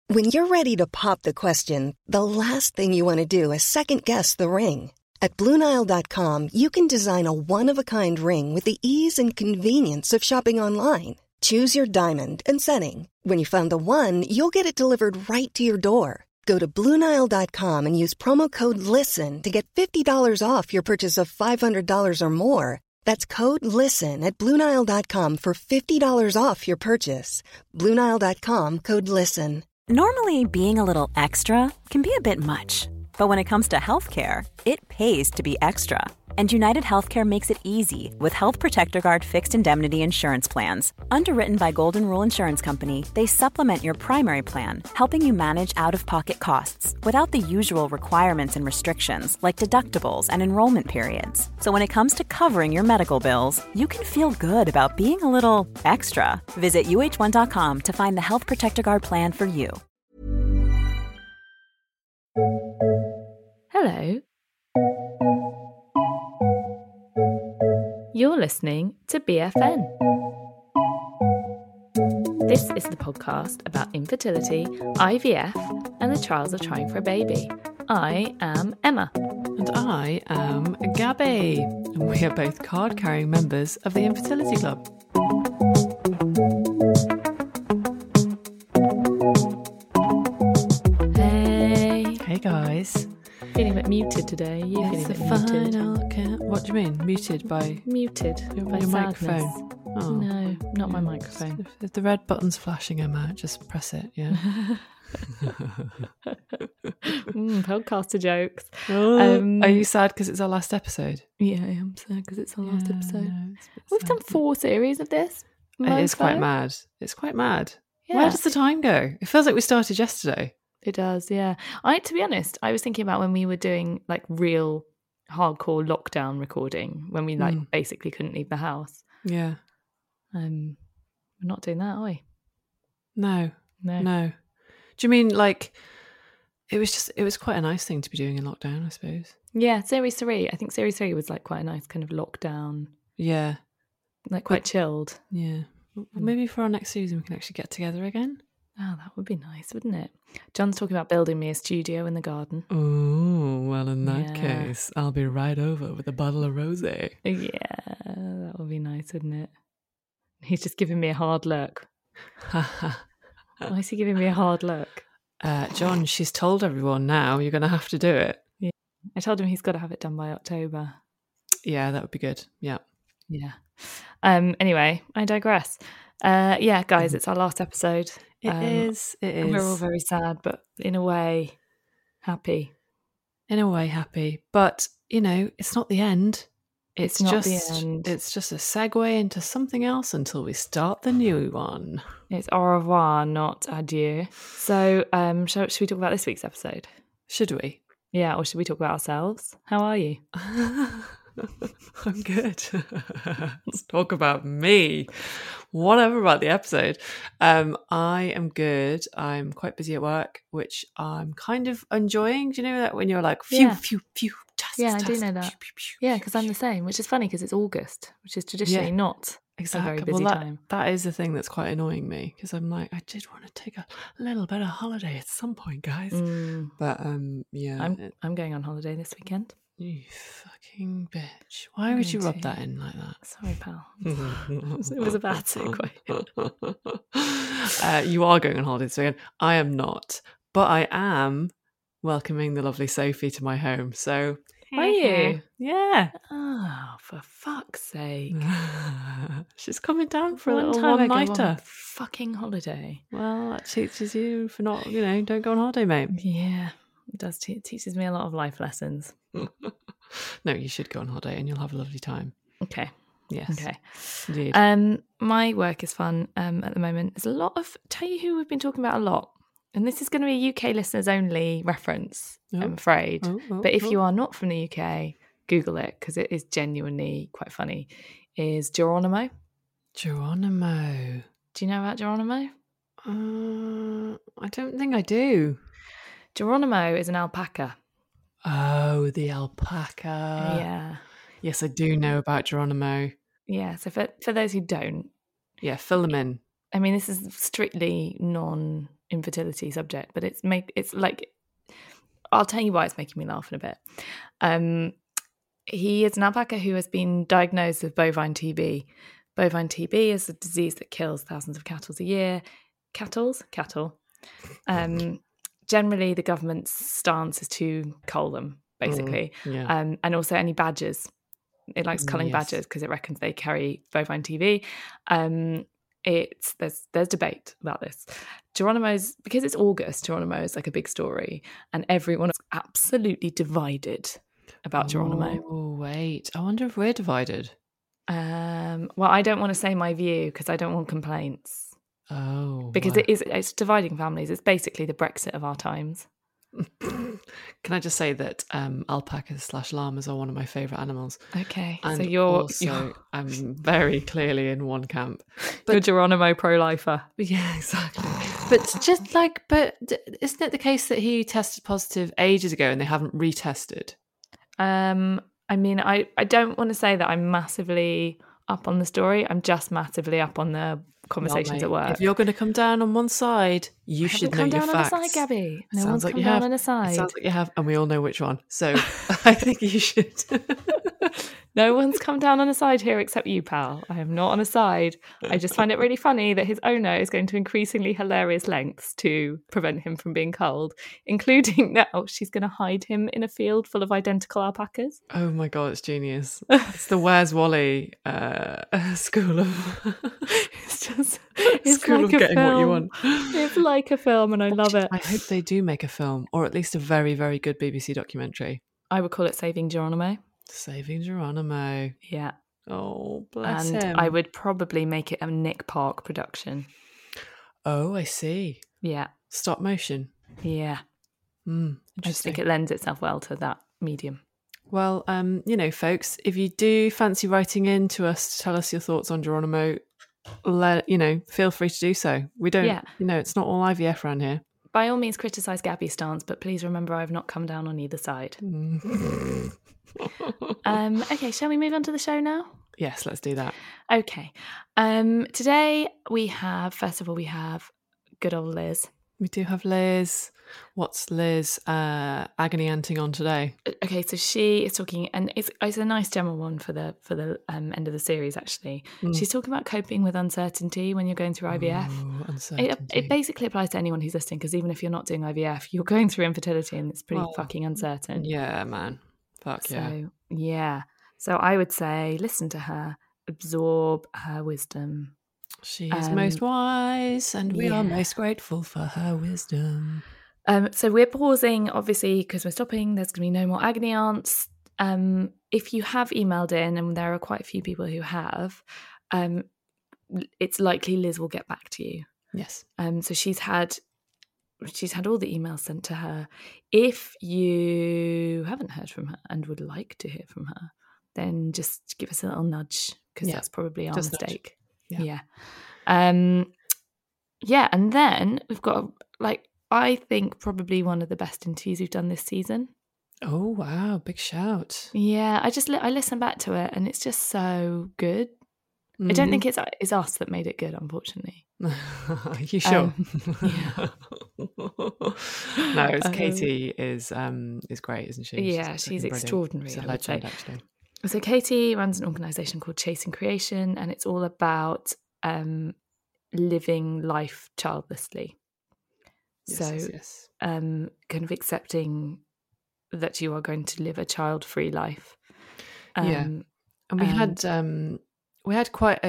When you're ready to pop the question, the last thing you want to do is second-guess the ring. At BlueNile.com, you can design a one-of-a-kind ring with the ease and convenience of shopping online. Choose your diamond and setting. When you find the one, you'll get it delivered right to your door. Go to BlueNile.com and use promo code LISTEN to get $50 off your purchase of $500 or more. That's code LISTEN at BlueNile.com for $50 off your purchase. BlueNile.com, code LISTEN. Normally, being a little extra can be a bit much. But when it comes to healthcare, it pays to be extra. And United Healthcare makes it easy with Health Protector Guard fixed indemnity insurance plans. Underwritten by Golden Rule Insurance Company, they supplement your primary plan, helping you manage out-of-pocket costs without the usual requirements and restrictions like deductibles and enrollment periods. So when it comes to covering your medical bills, you can feel good about being a little extra. Visit uh1.com to find the Health Protector Guard plan for you. Hello. You're listening to BFN. This is the podcast about infertility, IVF, and the trials of trying for a baby. I am Emma. And I am Gabby. And we are both card-carrying members of the Infertility Club. Hey. Hey guys. Feeling a bit muted today. You feeling a bit muted? What do you mean? Muted by Muted by your sadness. microphone? Oh. No, not my microphone. If the red button's flashing, Emma, just press it, yeah? Podcaster jokes. Are you sad because it's our last episode? Yeah, I am sad because it's our last episode. No, it's a bit We've sad. done 4 series of this. It is quite mad. It's quite mad. Yeah. Where does the time go? It feels like we started yesterday. It does, yeah. To be honest, I was thinking about when we were doing like real hardcore lockdown recording, when we basically couldn't leave the house. Yeah. We're not doing that, are we? No. Do you mean like it was quite a nice thing to be doing in lockdown, I suppose? Yeah, series 3. I think series 3 was like quite a nice kind of lockdown. Yeah. Like quite chilled. Yeah. Maybe for our next season we can actually get together again. Oh, that would be nice, wouldn't it? John's talking about building me a studio in the garden. Oh, well, in that case, I'll be right over with a bottle of rosé. Yeah, that would be nice, wouldn't it? He's just giving me a hard look. Why is he giving me a hard look? John, she's told everyone now you're going to have to do it. Yeah, I told him he's got to have it done by October. Yeah, that would be good. Yeah. Yeah. Anyway, I digress. Yeah, guys, it's our last episode. It is. We're all very sad, but in a way, happy. In a way, happy. But, it's not the end. It's not just the end. It's just a segue into something else until we start the new one. It's au revoir, not adieu. So, should we talk about this week's episode? Should we? Yeah, or should we talk about ourselves? How are you? I'm good. Let's talk about me. Whatever about the episode. I am good. I'm quite busy at work, which I'm kind of enjoying. Do you know that when you're like, phew, phew, phew, I do know that. Yeah, because I'm the same, which is funny because it's August, which is traditionally not a very busy time. That is the thing that's quite annoying me because I'm like, I did want to take a little bit of holiday at some point, guys. But yeah, I'm going on holiday this weekend. You fucking bitch! Why would you rub that in like that? Sorry, pal. It was a bad segue. You are going on holiday this weekend. I am not, but I am welcoming the lovely Sophie to my home. So. Are you? Yeah. Oh, for fuck's sake. She's coming down for One a little time I go one-nighter. on fucking holiday. Well, that teaches you for not, don't go on holiday, mate. Yeah, it does. It teaches me a lot of life lessons. No, you should go on holiday and you'll have a lovely time. Okay. Yes. Okay. Indeed. My work is fun at the moment. There's a lot of, tell you who we've been talking about a lot. And this is going to be a UK listeners only reference, I'm afraid. But if you are not from the UK, Google it because it is genuinely quite funny. Is Geronimo. Geronimo. Do you know about Geronimo? I don't think I do. Geronimo is an alpaca. Oh, the alpaca. Yeah. Yes, I do know about Geronimo. Yeah, so for those who don't. Yeah, fill them in. I mean, this is strictly infertility subject, but it's like, I'll tell you why it's making me laugh in a bit. He is an alpaca who has been diagnosed with bovine TB. Bovine TB is a disease that kills thousands of cattle a year. Cattle. Generally, the government's stance is to cull them, basically. And also any badgers. It likes culling badgers because it reckons they carry bovine TB. There's debate about this. Geronimo's, because it's August, Geronimo is like a big story, and everyone is absolutely divided about Geronimo. Oh, wait. I wonder if we're divided. Well, I don't want to say my view because I don't want complaints. Oh, because it's dividing families. It's basically the Brexit of our times. Can I just say that alpacas / llamas are one of my favourite animals? Okay, and so I'm very clearly in one camp. But you're Geronimo pro-lifer. Yeah, exactly. But isn't it the case that he tested positive ages ago and they haven't retested? I mean, I don't want to say that I'm massively up on the story. I'm just massively up on the conversations at work. If you're going to come down on one side, you should know your facts. Come down on a side, Gabby. No one's come down on a side. It sounds like you have, and we all know which one. So I think you should. No one's come down on a side here except you, pal. I am not on a side. I just find it really funny that his owner is going to increasingly hilarious lengths to prevent him from being culled, including now she's going to hide him in a field full of identical alpacas. Oh my God, it's genius. It's the Where's Wally school of... It's school like of getting film. what you want. It's like a film and I love it. I hope they do make a film, or at least a very, very good BBC documentary. I would call it Saving Geronimo. Saving Geronimo. Yeah. Oh, bless and him. I would probably make it a Nick Park production. Oh, I see. Yeah. Stop motion. Yeah. I just think it lends itself well to that medium. Well, folks, if you do fancy writing in to us to tell us your thoughts on Geronimo, feel free to do so. We don't, it's not all IVF around here. By all means, criticise Gabby's stance, but please remember I've not come down on either side. Okay, shall we move on to the show now? Yes, let's do that. Okay. Today we have good old Liz. We do have Liz. What's Liz agony anting on today? Okay, so she is talking, and it's a nice general one for the end of the series. Actually, she's talking about coping with uncertainty when you're going through IVF. Ooh, uncertainty. It basically applies to anyone who's listening, because even if you're not doing IVF, you're going through infertility, and it's pretty fucking uncertain. Yeah, man. Fuck yeah. So yeah. So I would say, listen to her, absorb her wisdom. She is most wise, and we are most grateful for her wisdom. So we're pausing, obviously, because we're stopping. There's going to be no more agony aunts. If you have emailed in, and there are quite a few people who have, it's likely Liz will get back to you. Yes. So she's had all the emails sent to her. If you haven't heard from her and would like to hear from her, then just give us a little nudge, because that's probably our mistake. Yeah. And then we've got, I think probably one of the best interviews we've done this season. Oh, wow. Big shout. Yeah. I listened back to it and it's just so good. I don't think it's us that made it good, unfortunately. You sure? Yeah. No, it's Katie is great, isn't she? Yeah, she's extraordinary. She's a legend, actually. So Katie runs an organisation called Chasing Creation, and it's all about living life childlessly. Yes. Kind of accepting that you are going to live a child-free life. And we had quite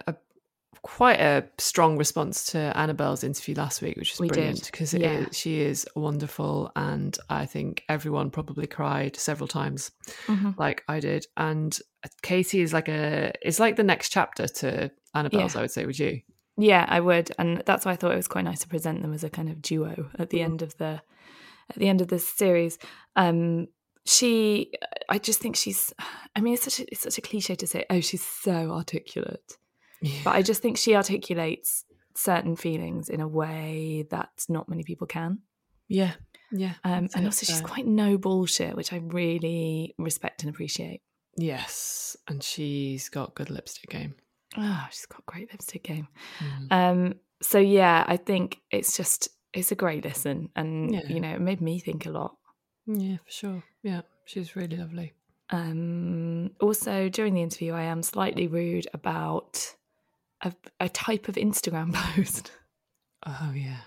a strong response to Annabelle's interview last week, which was brilliant, because she is wonderful, and I think everyone probably cried several times, like I did. And Katie is like the next chapter to Annabelle's, I would say. Would you? Yeah, I would, and that's why I thought it was quite nice to present them as a kind of duo at the end of this series. I just think she's. I mean, it's such a cliche to say, oh, she's so articulate. Yeah. But I just think she articulates certain feelings in a way that not many people can. Yeah. And also she's quite no bullshit, which I really respect and appreciate. Yes, and she's got good lipstick game. Oh, she's got great lipstick game. So yeah, I think it's just it's a great listen, and you know, it made me think a lot. Yeah, for sure. Yeah, she's really lovely. Also, during the interview, I am slightly rude about a type of Instagram post. Oh yeah.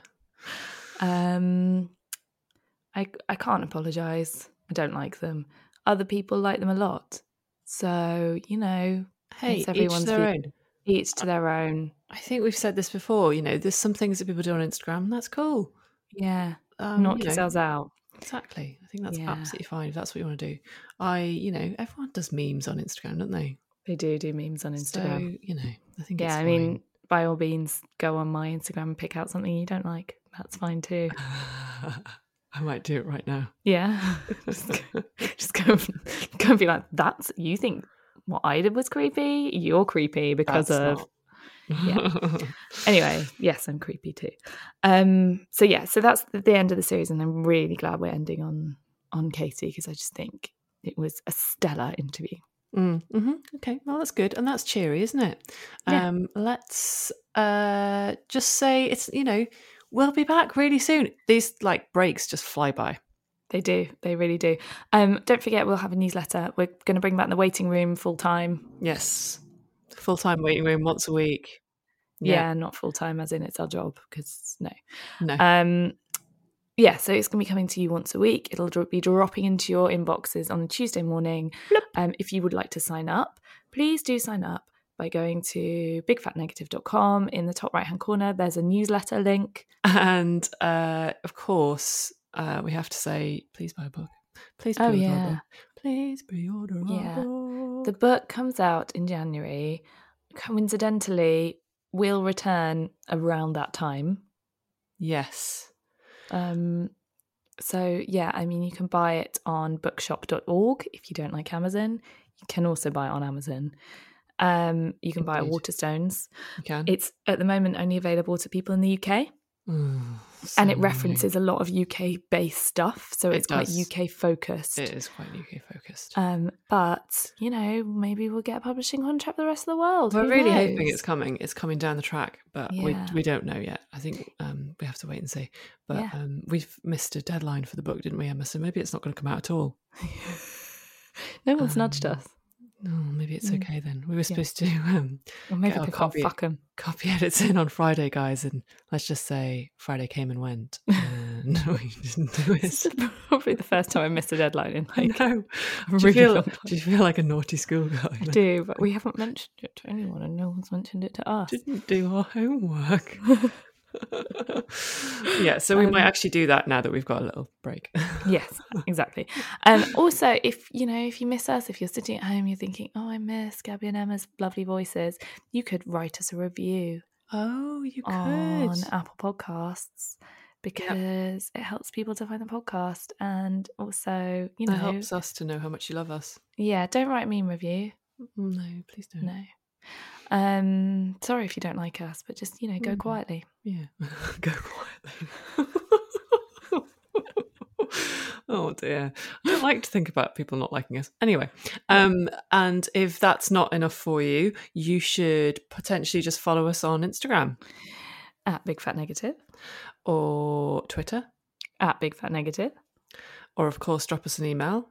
I can't apologise. I don't like them. Other people like them a lot. So, you know, Hey, it's everyone's each their own. Each to their own. I think we've said this before, you know, there's some things that people do on Instagram, and that's cool. Yeah. Knock yourselves out. Exactly. I think that's absolutely fine if that's what you want to do. Everyone does memes on Instagram, don't they? They do memes on Instagram. So, you know, I think it's fine. I mean, by all means, go on my Instagram and pick out something you don't like. That's fine too. I might do it right now. Yeah. just go and be like, you think what I did was creepy? You're creepy because of... Yeah. Anyway, yes, I'm creepy too. So that's the end of the series, and I'm really glad we're ending on Katie, because I just think it was a stellar interview. Mm-hmm. Okay, well, that's good, and that's cheery, isn't it? Yeah. Let's just say it's, you know, we'll be back really soon. These breaks just fly by. They do. They really do. Don't forget, we'll have a newsletter. We're going to bring back the waiting room full time. Yes, full time waiting room once a week. Yeah, not full time as in it's our job, because no. Yeah, so it's going to be coming to you once a week. It'll be dropping into your inboxes on a Tuesday morning. If you would like to sign up, please do sign up by going to bigfatnegative.com. In the top right-hand corner, there's a newsletter link. And, of course, we have to say, please buy a book. Please pre-order a book. Please pre-order a book. The book comes out in January. Coincidentally, we'll return around that time. Yes. So, yeah, I mean, you can buy it on bookshop.org if you don't like Amazon. You can also buy it on Amazon. You can buy it at Waterstones. You can. It's at the moment only available to people in the UK. And it references a lot of UK-based stuff, so it's quite UK-focused. It is quite UK-focused. But, you know, maybe we'll get a publishing contract for the rest of the world. We're really hoping it's coming. It's coming down the track, but Yeah. we don't know yet. I think we have to wait and see. But we've missed a deadline for the book, didn't we, Emma? So maybe it's not going to come out at all. No one's nudged us. No, maybe it's okay then. We were supposed to Well, maybe they can't fuck them. Copy edits in on Friday, guys, and let's just say Friday came and went, and we didn't do it. This is probably the first time I missed a deadline in I know. Do you feel like a naughty schoolgirl? I do, but we haven't mentioned it to anyone, and no one's mentioned it to us. Didn't do our homework. Yeah, so we might actually do that now that we've got a little break. Yes, exactly. Also, if you miss us, if you're sitting at home, you're thinking, oh, I miss Gabby and Emma's lovely voices, you could write us a review. Oh, you could on Apple Podcasts, because it helps people to find the podcast, and also, you know, it helps us to know how much you love us. Yeah, don't write a meme review. No, please don't. No. Sorry if you don't like us, but just, go quietly. Yeah. Go quietly. Oh dear. I don't like to think about people not liking us. Anyway, and if that's not enough for you, you should potentially just follow us on Instagram. At Big Fat Negative. Or Twitter. At Big Fat Negative. Or, of course, drop us an email.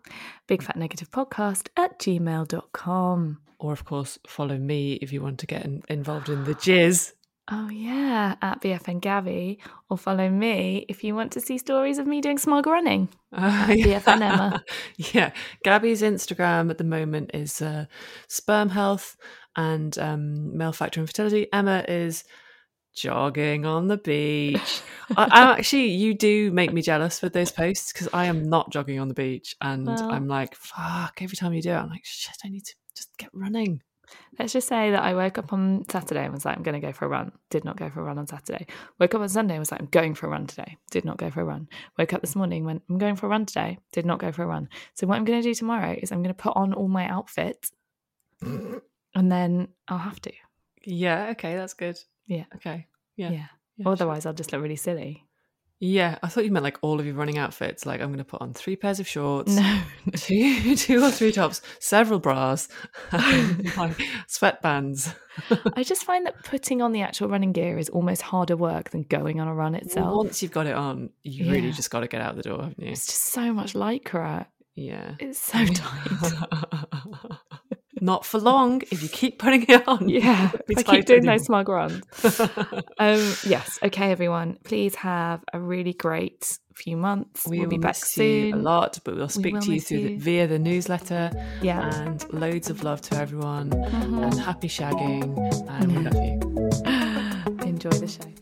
bigfatnegativepodcast@gmail.com. Or, of course, follow me if you want to get involved in the jizz. Oh, yeah, at BFN Gabby. Or follow me if you want to see stories of me doing smug running. At BFN Emma. Yeah, Gabby's Instagram at the moment is sperm health and male factor infertility. Emma is jogging on the beach. I actually, you do make me jealous with those posts, because I am not jogging on the beach, and I'm like, fuck, every time you do it, I'm like, shit, I need to just get running. Let's just say that I woke up on Saturday and was like, I'm going to go for a run. Did not go for a run on Saturday. Woke up on Sunday and was like, I'm going for a run today. Did not go for a run. Woke up this morning, went, I'm going for a run today. Did not go for a run. So what I'm going to do tomorrow is I'm going to put on all my outfits and then I'll have to. Yeah, okay, that's good. Yeah. Okay. Yeah. Otherwise, I'll just look really silly. Yeah, I thought you meant like all of your running outfits. Like, I'm going to put on 3 pairs of shorts, two or 3 tops, several bras, and like sweatbands. I just find that putting on the actual running gear is almost harder work than going on a run itself. Once you've got it on, you really just got to get out the door, haven't you? It's just so much Lycra. Yeah. It's so tight. Not for long if you keep putting it on. Yeah, I keep doing those smug runs. Yes, okay, everyone. Please have a really great few months. We'll be back soon. A lot, but we'll speak to you via the newsletter. Yeah, and loads of love to everyone. And happy shagging. And we love you. Enjoy the show.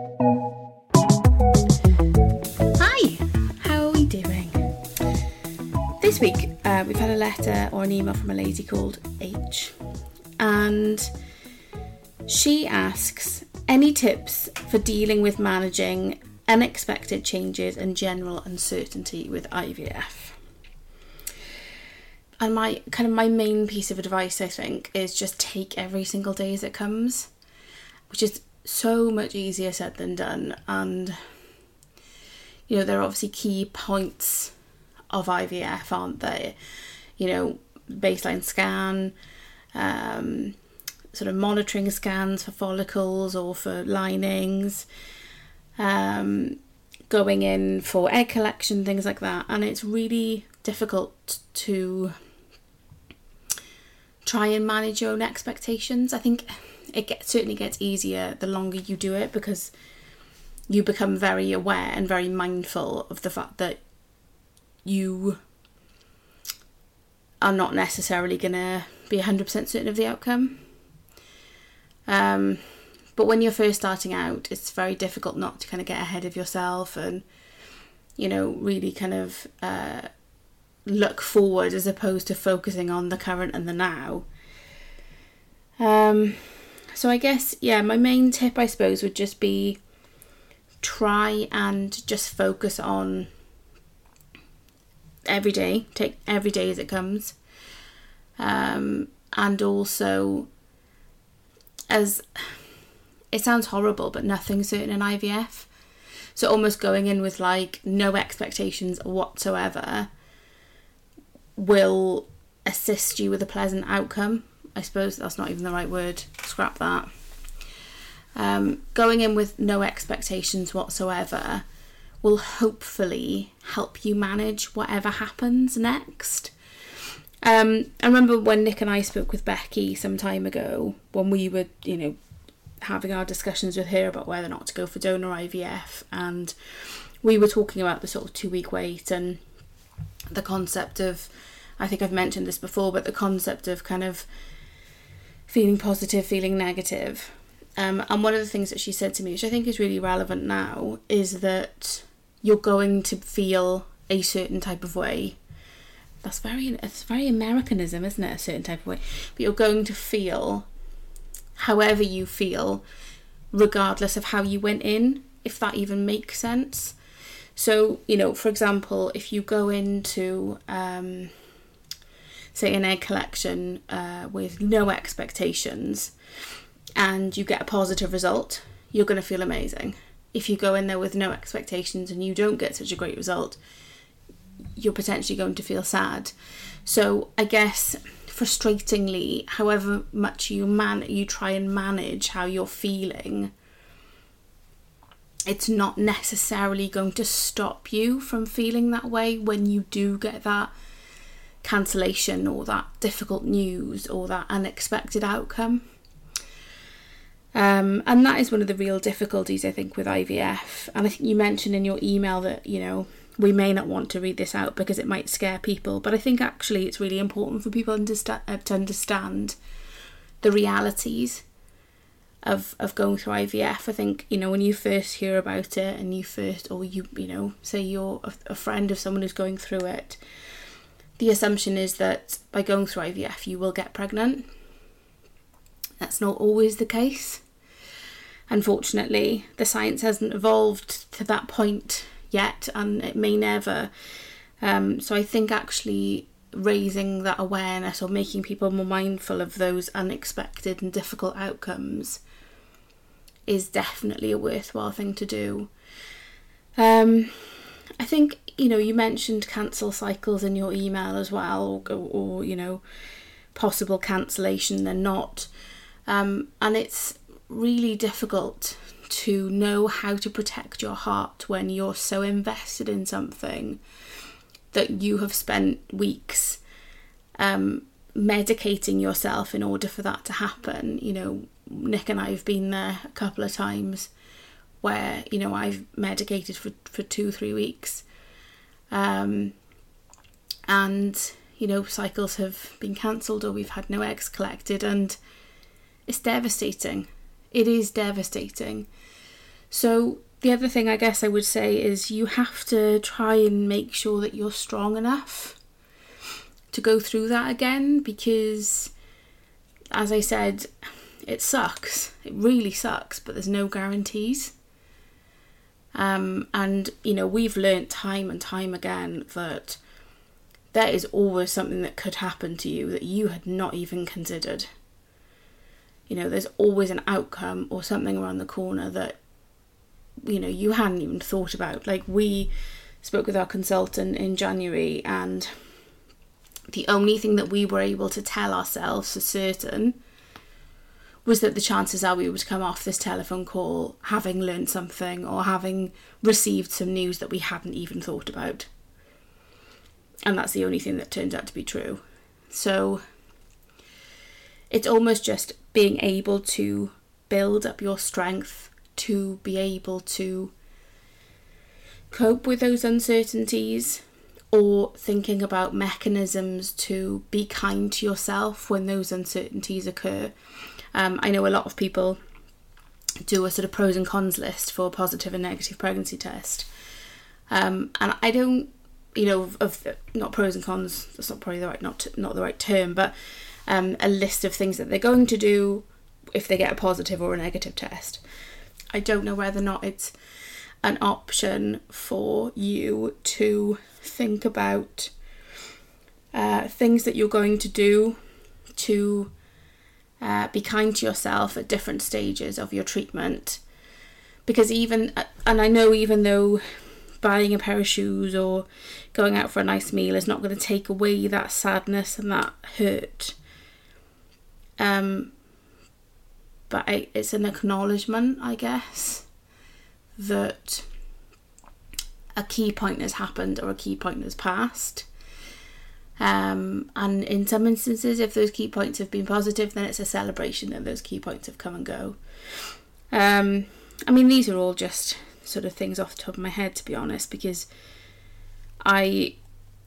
Hi, how are we doing? This week, we've had a letter or an email from a lady called H, and she asks any tips for dealing with managing unexpected changes and general uncertainty with IVF. And my main piece of advice, I think, is just take every single day as it comes, which is so much easier said than done. And you know, there are obviously key points of IVF, aren't there? You know, baseline scan, sort of monitoring scans for follicles or for linings, going in for egg collection, things like that. And it's really difficult to try and manage your own expectations. I think it certainly gets easier the longer you do it, because you become very aware and very mindful of the fact that you are not necessarily going to be 100% certain of the outcome. But when you're first starting out, it's very difficult not to kind of get ahead of yourself and, you know, really kind of look forward as opposed to focusing on the current and the now. So I guess, yeah, my main tip, I suppose, would just be try and just focus on every day, take every day as it comes, and also, as it sounds horrible, but nothing's certain in IVF, so almost going in with like no expectations whatsoever will assist you with a pleasant outcome. I suppose that's not even the right word, scrap that. Going in with no expectations whatsoever will hopefully help you manage whatever happens next. I remember when Nick and I spoke with Becky some time ago, when we were, you know, having our discussions with her about whether or not to go for donor IVF, and we were talking about the sort of 2-week wait and the concept of, I think I've mentioned this before, but the concept of kind of feeling positive, feeling negative. And one of the things that she said to me, which I think is really relevant now, is that you're going to feel a certain type of way. It's very Americanism, isn't it? A certain type of way. But you're going to feel however you feel, regardless of how you went in, if that even makes sense. So, you know, for example, if you go into, say, an egg collection with no expectations, and you get a positive result, you're going to feel amazing. If you go in there with no expectations and you don't get such a great result, you're potentially going to feel sad. So I guess, frustratingly, however much you try and manage how you're feeling, it's not necessarily going to stop you from feeling that way when you do get that cancellation or that difficult news or that unexpected outcome. And that is one of the real difficulties, I think, with IVF. And I think you mentioned in your email that, you know, we may not want to read this out because it might scare people, but I think actually it's really important for people to understand the realities of going through IVF. I think, you know, when you first hear about it and you know, say you're a friend of someone who's going through it, the assumption is that by going through IVF you will get pregnant. That's not always the case. Unfortunately, the science hasn't evolved to that point yet, and it may never. So I think actually raising that awareness or making people more mindful of those unexpected and difficult outcomes is definitely a worthwhile thing to do. I think, you mentioned cancel cycles in your email as well, or possible cancellation. They're not. And it's really difficult to know how to protect your heart when you're so invested in something that you have spent weeks medicating yourself in order for that to happen. Nick and I have been there a couple of times where, I've medicated for 2-3 weeks. And, cycles have been cancelled, or we've had no eggs collected, and it's devastating. It is devastating. So the other thing I guess I would say is you have to try and make sure that you're strong enough to go through that again, because, as I said, it sucks. It really sucks, but there's no guarantees. And, we've learnt time and time again that there is always something that could happen to you that you had not even considered. There's always an outcome or something around the corner that, you hadn't even thought about. Like, we spoke with our consultant in January, and the only thing that we were able to tell ourselves for certain was that the chances are we would come off this telephone call having learned something or having received some news that we hadn't even thought about. And that's the only thing that turned out to be true. So it's almost just being able to build up your strength to be able to cope with those uncertainties, or thinking about mechanisms to be kind to yourself when those uncertainties occur. I know a lot of people do a sort of pros and cons list for a positive and negative pregnancy test. And I don't, not pros and cons, that's not probably not the right term, but a list of things that they're going to do if they get a positive or a negative test. I don't know whether or not it's an option for you to think about things that you're going to do to be kind to yourself at different stages of your treatment. Because even though buying a pair of shoes or going out for a nice meal is not going to take away that sadness and that hurt, but it's an acknowledgement, I guess, that a key point has happened or a key point has passed. And in some instances, if those key points have been positive, then it's a celebration that those key points have come and go. These are all just sort of things off the top of my head, to be honest, because when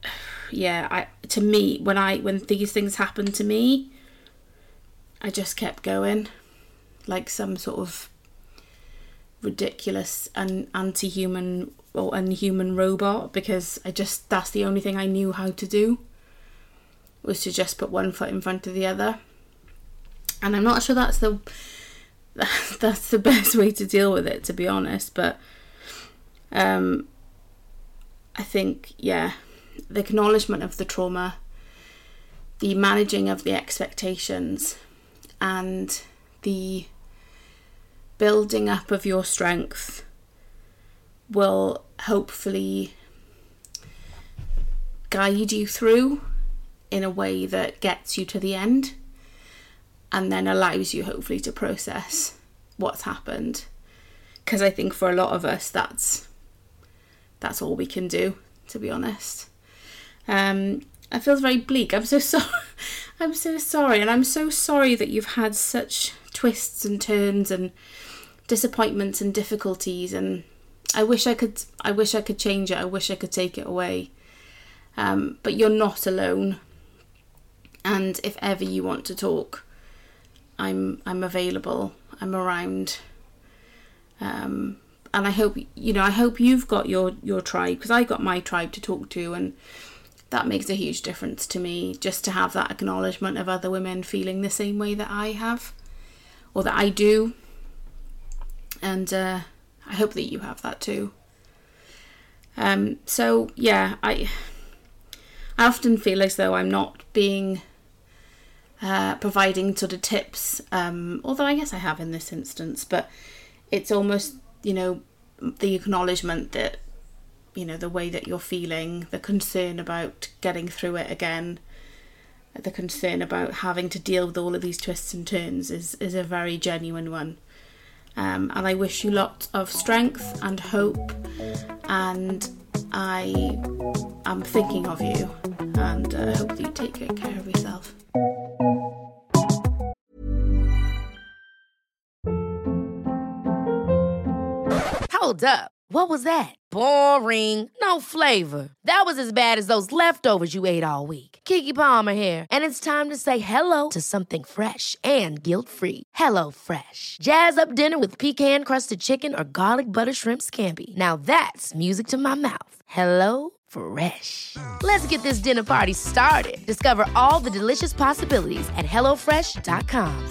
these things happened to me, I just kept going like some sort of ridiculous and anti-human or unhuman robot, because that's the only thing I knew how to do, was to just put one foot in front of the other. And I'm not sure that's the best way to deal with it, to be honest, but I think, the acknowledgement of the trauma, the managing of the expectations, and the building up of your strength will hopefully guide you through in a way that gets you to the end, and then allows you hopefully to process what's happened. Because I think for a lot of us, that's all we can do, to be honest. It feels very bleak. I'm so sorry. I'm so sorry, and I'm so sorry that you've had such twists and turns and disappointments and difficulties. And I wish I could change it. I wish I could take it away. But you're not alone. And if ever you want to talk, I'm available. I'm around. And I hope you've got your tribe, because I got my tribe to talk to, and that makes a huge difference to me, just to have that acknowledgement of other women feeling the same way that I have, or that I do. And I hope that you have that too. I often feel as though I'm not being providing sort of tips, although I guess I have in this instance, but it's almost, the acknowledgement that, you know, the way that you're feeling, the concern about getting through it again, the concern about having to deal with all of these twists and turns is a very genuine one. And I wish you lots of strength and hope, and I am thinking of you, and hope that you take good care of yourself. Hold up. What was that? Boring. No flavor. That was as bad as those leftovers you ate all week. Keke Palmer here, and it's time to say hello to something fresh and guilt-free. HelloFresh. Jazz up dinner with pecan-crusted chicken or garlic butter shrimp scampi. Now that's music to my mouth. HelloFresh. Let's get this dinner party started. Discover all the delicious possibilities at HelloFresh.com.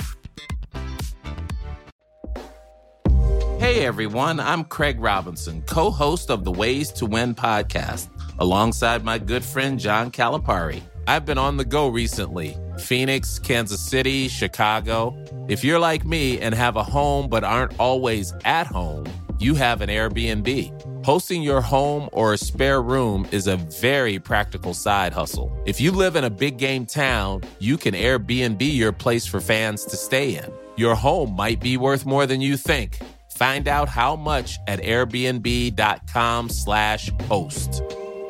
Hey everyone, I'm Craig Robinson, co-host of the Ways to Win podcast, alongside my good friend John Calipari. I've been on the go recently. Phoenix, Kansas City, Chicago. If you're like me and have a home but aren't always at home, you have an Airbnb. Hosting your home or a spare room is a very practical side hustle. If you live in a big game town, you can Airbnb your place for fans to stay in. Your home might be worth more than you think. Find out how much at airbnb.com/host.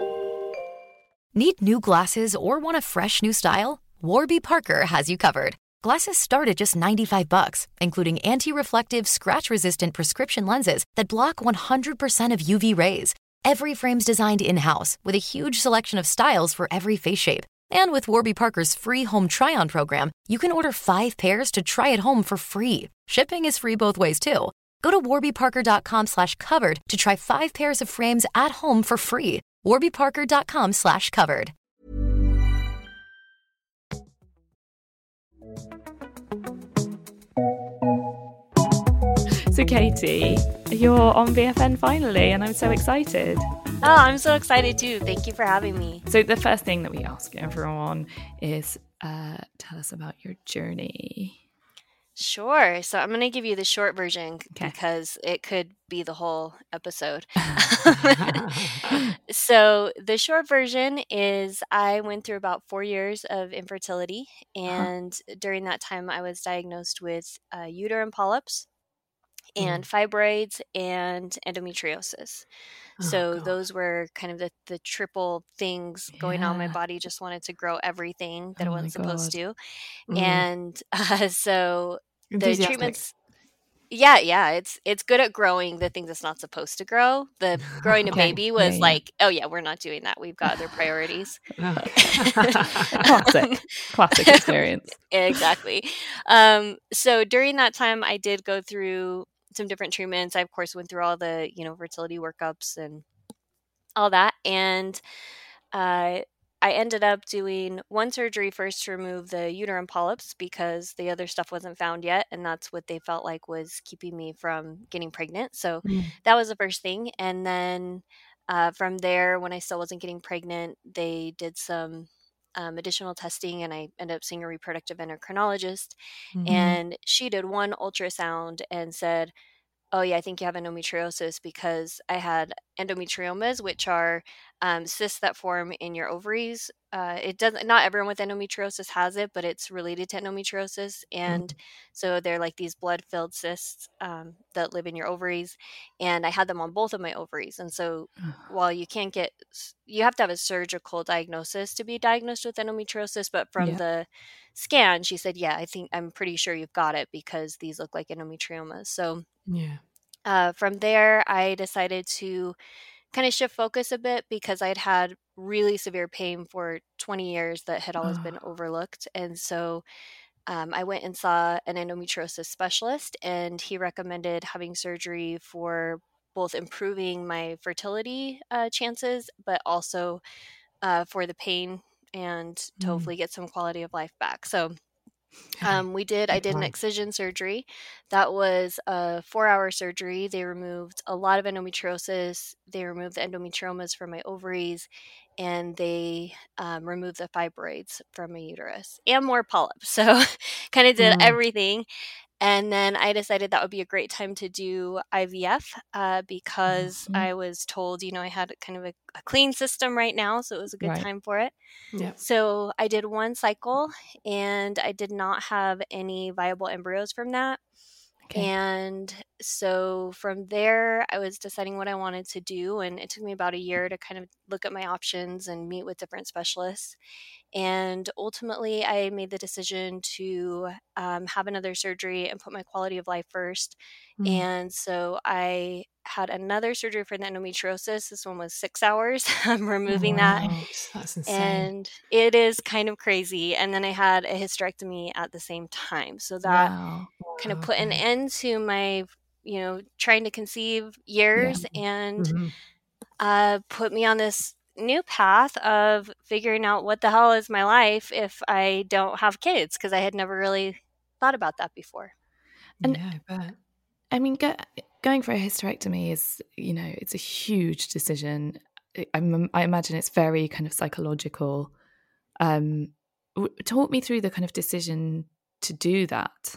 Need new glasses or want a fresh new style? Warby Parker has you covered. Glasses start at just $95, including anti-reflective, scratch-resistant prescription lenses that block 100% of UV rays. Every frame's designed in-house with a huge selection of styles for every face shape. And with Warby Parker's free home try-on program, you can order 5 pairs to try at home for free. Shipping is free both ways, too. Go to warbyparker.com/covered to try 5 pairs of frames at home for free. warbyparker.com/covered. So Katie, you're on BFN finally, and I'm so excited. Oh, I'm so excited too. Thank you for having me. So the first thing that we ask everyone is tell us about your journey. Sure. So I'm going to give you the short version because it could be the whole episode. So the short version is I went through about 4 years of infertility. And during that time, I was diagnosed with uterine polyps and fibroids and endometriosis. So those were kind of the triple things going on. My body just wanted to grow everything that it wasn't supposed to. And so the treatments, it's good at growing the things it's not supposed to grow. The growing a baby was like, oh yeah, we're not doing that. We've got other priorities. Classic experience. Exactly. So during that time, I did go through some different treatments. I of course went through all the, fertility workups and all that. And I ended up doing one surgery first to remove the uterine polyps because the other stuff wasn't found yet. And that's what they felt like was keeping me from getting pregnant. So that was the first thing. And then from there, when I still wasn't getting pregnant, they did some additional testing, and I ended up seeing a reproductive endocrinologist. And she did one ultrasound and said, oh yeah, I think you have endometriosis, because I had endometriomas, which are cysts that form in your ovaries. It doesn't. Not everyone with endometriosis has it, but it's related to endometriosis, and so they're like these blood-filled cysts that live in your ovaries. And I had them on both of my ovaries, and so while you have to have a surgical diagnosis to be diagnosed with endometriosis, but from the scan, she said, "Yeah, I'm pretty sure you've got it because these look like endometriomas." So from there, I decided to kind of shift focus a bit because I'd had really severe pain for 20 years that had always been overlooked. And so I went and saw an endometriosis specialist, and he recommended having surgery for both improving my fertility chances, but also for the pain and to hopefully get some quality of life back. So I did an excision surgery. That was a 4-hour surgery. They removed a lot of endometriosis. They removed the endometriomas from my ovaries, and they removed the fibroids from my uterus and more polyps. So kind of did everything. And then I decided that would be a great time to do IVF because I was told, I had kind of a clean system right now, so it was a good time for it. Yeah. So I did one cycle, and I did not have any viable embryos from that. Okay. And so from there, I was deciding what I wanted to do, and it took me about a year to kind of look at my options and meet with different specialists. And ultimately, I made the decision to have another surgery and put my quality of life first. And so I had another surgery for the endometriosis. This one was 6 hours. I'm removing that. That's insane. And it is kind of crazy. And then I had a hysterectomy at the same time. So that kind of put an end to my, trying to conceive years and put me on this new path of figuring out what the hell is my life if I don't have kids, because I had never really thought about that before. And yeah, I bet. I mean, going for a hysterectomy is, it's a huge decision. I imagine it's very kind of psychological. Talk me through the kind of decision to do that.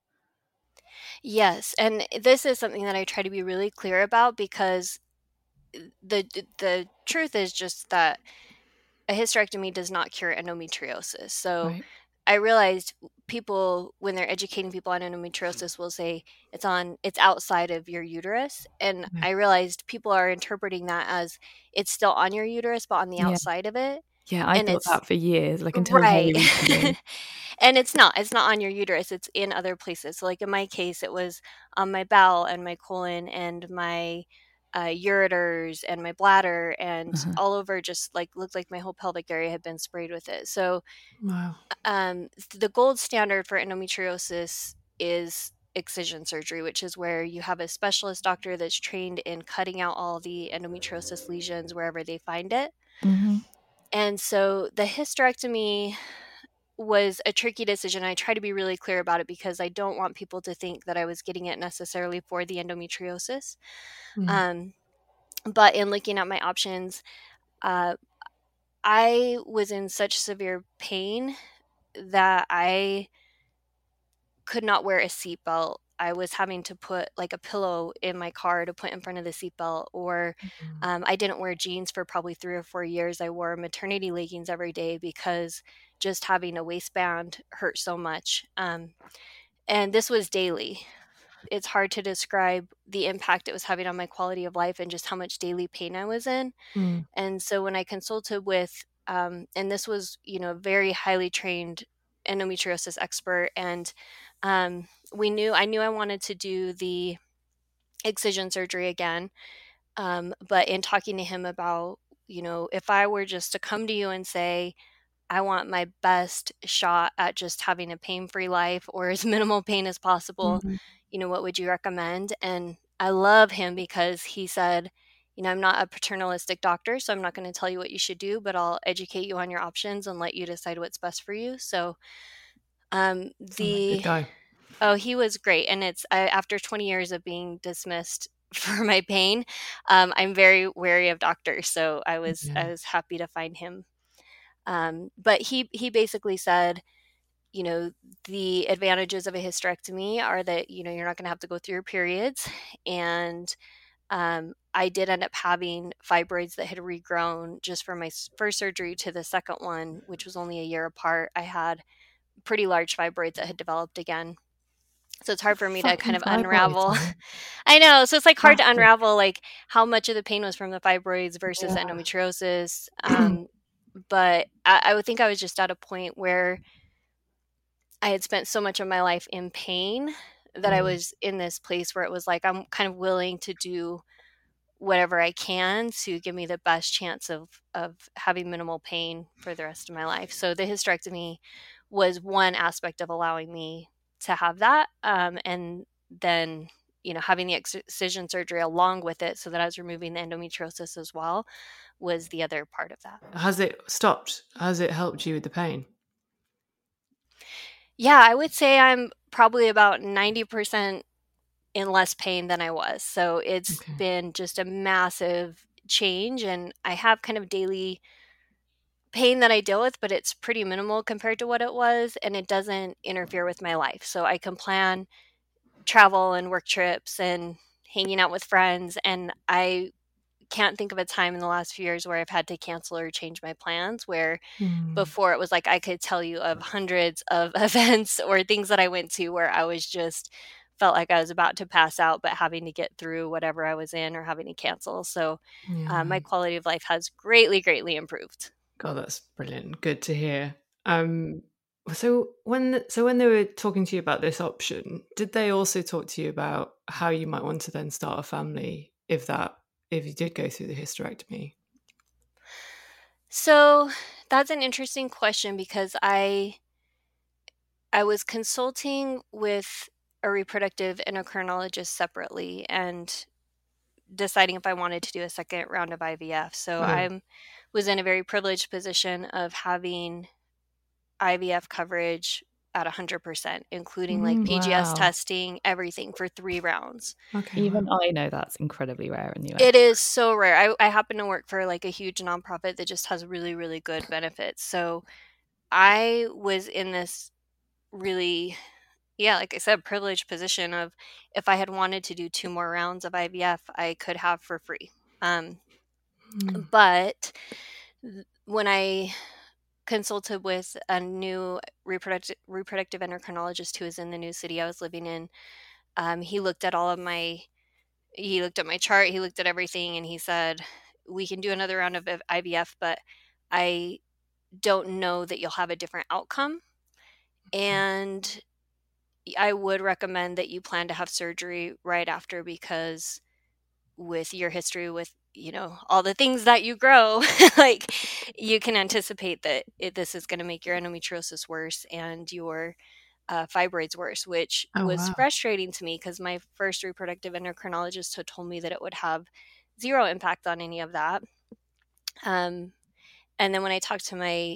Yes, and this is something that I try to be really clear about, because the truth is just that a hysterectomy does not cure endometriosis. So I realized people, when they're educating people on endometriosis, will say it's outside of your uterus. And I realized people are interpreting that as it's still on your uterus, but on the outside of it. Yeah, I thought that for years, like until very recently. And it's not on your uterus. It's in other places. So like in my case, it was on my bowel and my colon and my ureters and my bladder and all over, just like looked like my whole pelvic area had been sprayed with it. So the gold standard for endometriosis is excision surgery, which is where you have a specialist doctor that's trained in cutting out all the endometriosis lesions wherever they find it. And so the hysterectomy was a tricky decision. I try to be really clear about it because I don't want people to think that I was getting it necessarily for the endometriosis. But in looking at my options, I was in such severe pain that I could not wear a seatbelt. I was having to put like a pillow in my car to put in front of the seatbelt, or I didn't wear jeans for probably 3 or 4 years. I wore maternity leggings every day because just having a waistband hurt so much. And this was daily. It's hard to describe the impact it was having on my quality of life and just how much daily pain I was in. And so when I consulted with, and this was, a very highly trained endometriosis expert, and I knew I wanted to do the excision surgery again. But in talking to him about, if I were just to come to you and say, I want my best shot at just having a pain-free life or as minimal pain as possible, what would you recommend? And I love him because he said, I'm not a paternalistic doctor, so I'm not going to tell you what you should do, but I'll educate you on your options and let you decide what's best for you. So good guy. Oh, he was great. And after 20 years of being dismissed for my pain, I'm very wary of doctors. So I was happy to find him. But he basically said, the advantages of a hysterectomy are that, you're not going to have to go through your periods. And I did end up having fibroids that had regrown just from my first surgery to the second one, which was only a year apart. I had pretty large fibroids that had developed again. So it's hard for me to kind of unravel. I know. So it's like hard to unravel like how much of the pain was from the fibroids versus endometriosis. But I would think I was just at a point where I had spent so much of my life in pain that I was in this place where it was like, I'm kind of willing to do whatever I can to give me the best chance of having minimal pain for the rest of my life. So the hysterectomy was one aspect of allowing me to have that. And then, having the excision surgery along with it so that I was removing the endometriosis as well was the other part of that. Has it stopped? Has it helped you with the pain? Yeah, I would say I'm probably about 90% in less pain than I was. So it's been just a massive change, and I have kind of daily pain that I deal with, but it's pretty minimal compared to what it was, and it doesn't interfere with my life. So I can plan travel and work trips and hanging out with friends. And I can't think of a time in the last few years where I've had to cancel or change my plans, where before it was like I could tell you of hundreds of events or things that I went to where I was just felt like I was about to pass out, but having to get through whatever I was in or having to cancel. So my quality of life has greatly, greatly improved. God, that's brilliant. Good to hear. So when they were talking to you about this option, did they also talk to you about how you might want to then start a family if you did go through the hysterectomy? So that's an interesting question, because I was consulting with a reproductive endocrinologist separately and deciding if I wanted to do a second round of IVF. So I was in a very privileged position of having IVF coverage at 100%, including like PGS testing, everything for 3 rounds. Okay. Even I know that's incredibly rare in the US. It is so rare. I happen to work for like a huge nonprofit that just has really, really good benefits. So I was in this really, like I said, privileged position of if I had wanted to do 2 more rounds of IVF, I could have for free. But when I consulted with a new reproductive endocrinologist who was in the new city I was living in, he looked at my chart, he looked at everything, and he said, we can do another round of IVF, but I don't know that you'll have a different outcome. And I would recommend that you plan to have surgery right after, because with your history with, all the things that you grow, like you can anticipate that this is going to make your endometriosis worse and your fibroids worse, which was frustrating to me, because my first reproductive endocrinologist had told me that it would have 0 impact on any of that. And then when I talked to my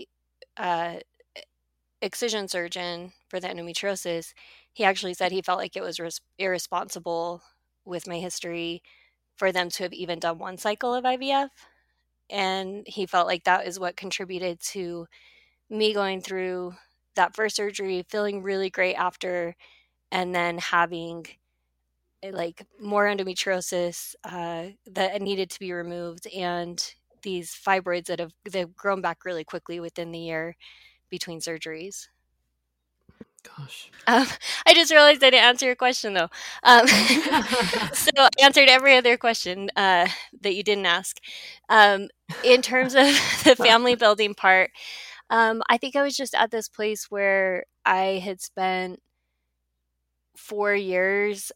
excision surgeon for the endometriosis, he actually said he felt like it was irresponsible with my history for them to have even done 1 cycle of IVF. And he felt like that is what contributed to me going through that first surgery, feeling really great after, and then having like more endometriosis that needed to be removed, and these fibroids that they've grown back really quickly within the year between surgeries. Gosh. I just realized I didn't answer your question, though. So I answered every other question that you didn't ask. In terms of the family building part, I think I was just at this place where I had spent 4 years,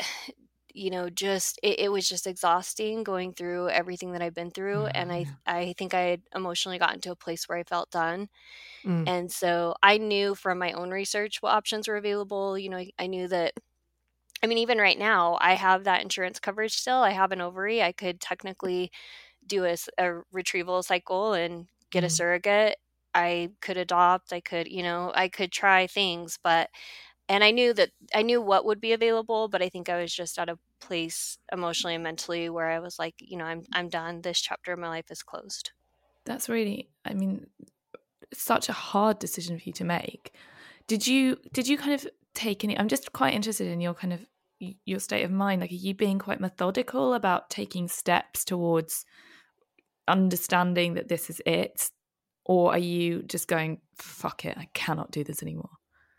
it was just exhausting going through everything that I've been through. And I think I had emotionally gotten to a place where I felt done. And so I knew from my own research what options were available. I knew that, even right now, I have that insurance coverage still. I have an ovary. I could technically do a retrieval cycle and get a surrogate. I could adopt. I could try things, and I knew what would be available, but I think I was just at a place emotionally and mentally where I was like, I'm done. This chapter of my life is closed. That's really, such a hard decision for you to make. Did you kind of take any? I'm just quite interested in your kind of your state of mind. Like, are you being quite methodical about taking steps towards understanding that this is it, or are you just going, fuck it, I cannot do this anymore?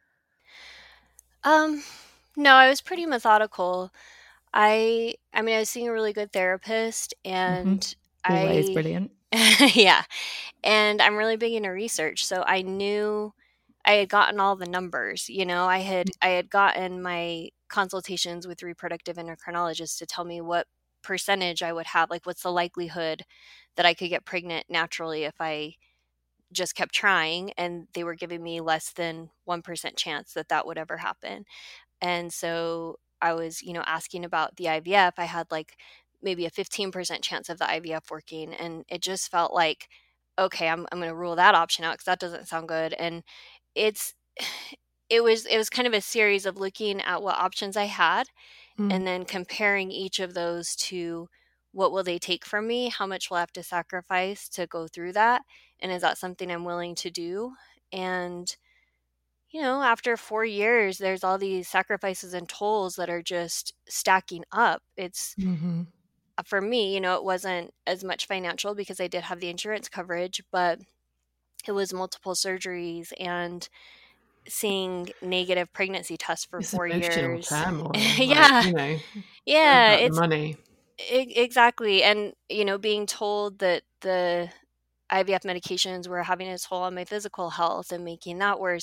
No, I was pretty methodical. I was seeing a really good therapist, and always brilliant. Yeah. And I'm really big into research. So I knew I had gotten all the numbers, I had gotten my consultations with reproductive endocrinologists to tell me what percentage I would have, like what's the likelihood that I could get pregnant naturally if I just kept trying. And they were giving me less than 1% chance that would ever happen. And so I was, asking about the IVF. I had like maybe a 15% chance of the IVF working. And it just felt like, okay, I'm going to rule that option out because that doesn't sound good. And it was kind of a series of looking at what options I had and then comparing each of those to what will they take from me? How much will I have to sacrifice to go through that? And is that something I'm willing to do? And after 4 years, there's all these sacrifices and tolls that are just stacking up. It's for me, it wasn't as much financial because I did have the insurance coverage, but it was multiple surgeries and seeing negative pregnancy tests for It's 4 emotional years. turmoil. Yeah. Yeah, about the it's money. exactly. And, being told that the IVF medications were having a toll on my physical health and making that worse.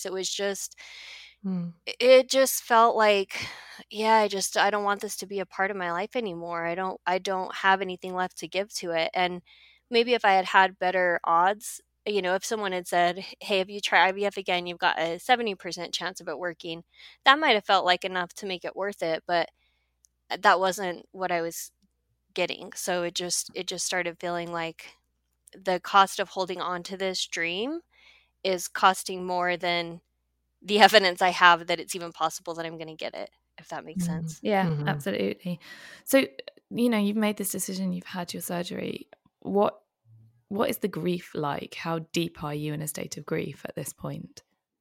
It just felt like, yeah, I don't want this to be a part of my life anymore. I don't have anything left to give to it. And maybe if I had had better odds, if someone had said, hey, if you try IVF again, you've got a 70% chance of it working, that might have felt like enough to make it worth it. But that wasn't what I was getting. So it just started feeling like the cost of holding on to this dream is costing more than the evidence I have that it's even possible that I'm going to get it, if that makes sense. Yeah, absolutely. So, you've made this decision, you've had your surgery. What is the grief like? How deep are you in a state of grief at this point?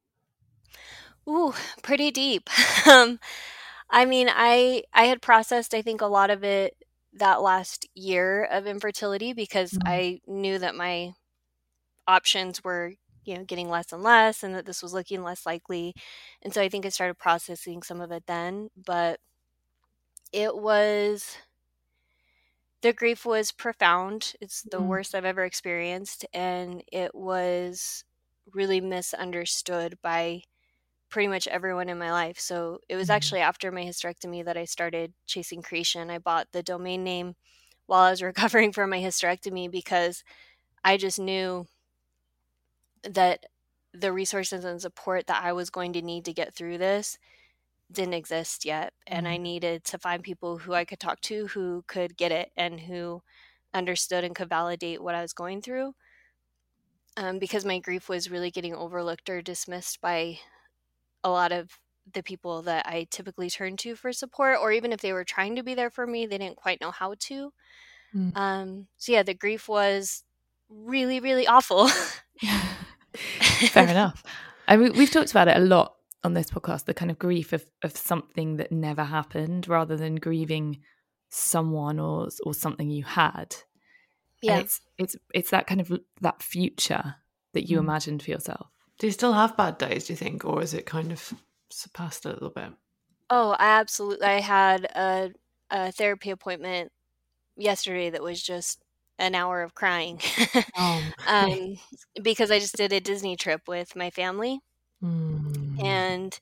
Ooh, pretty deep. I mean, I had processed, I think, a lot of it that last year of infertility because I knew that my options were, getting less and less and that this was looking less likely. And so I think I started processing some of it then, but the grief was profound. It's the worst I've ever experienced, and it was really misunderstood by pretty much everyone in my life. So it was actually after my hysterectomy that I started chasing creation. I bought the domain name while I was recovering from my hysterectomy because I just knew that the resources and support that I was going to need to get through this didn't exist yet. And I needed to find people who I could talk to who could get it and who understood and could validate what I was going through. Because my grief was really getting overlooked or dismissed by a lot of the people that I typically turn to for support, or even if they were trying to be there for me, they didn't quite know how to. So yeah, the grief was really, really awful. Fair enough. We've talked about it a lot on this podcast, the kind of grief of something that never happened rather than grieving someone or something you had. Yeah. And it's that kind of that future that you imagined for yourself. Do you still have bad days, do you think, or is it kind of surpassed a little bit? Oh, I had a therapy appointment yesterday that was just an hour of crying. Because I just did a Disney trip with my family. And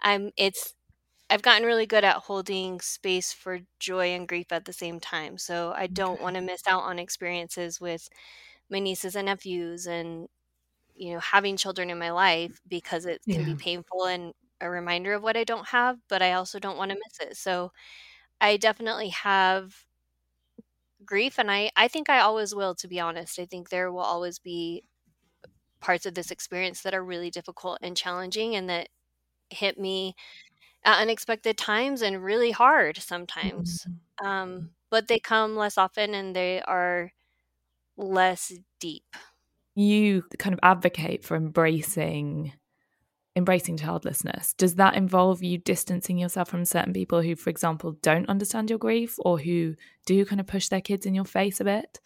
I've gotten really good at holding space for joy and grief at the same time. So I don't want to miss out on experiences with my nieces and nephews and, having children in my life because it can be painful and a reminder of what I don't have, but I also don't want to miss it. So I definitely have grief, and I think I always will, to be honest. I think there will always be parts of this experience that are really difficult and challenging and that hit me at unexpected times and really hard sometimes. But they come less often and they are less deep. You kind of advocate for embracing childlessness. Does that involve you distancing yourself from certain people who, for example, don't understand your grief or who do kind of push their kids in your face a bit?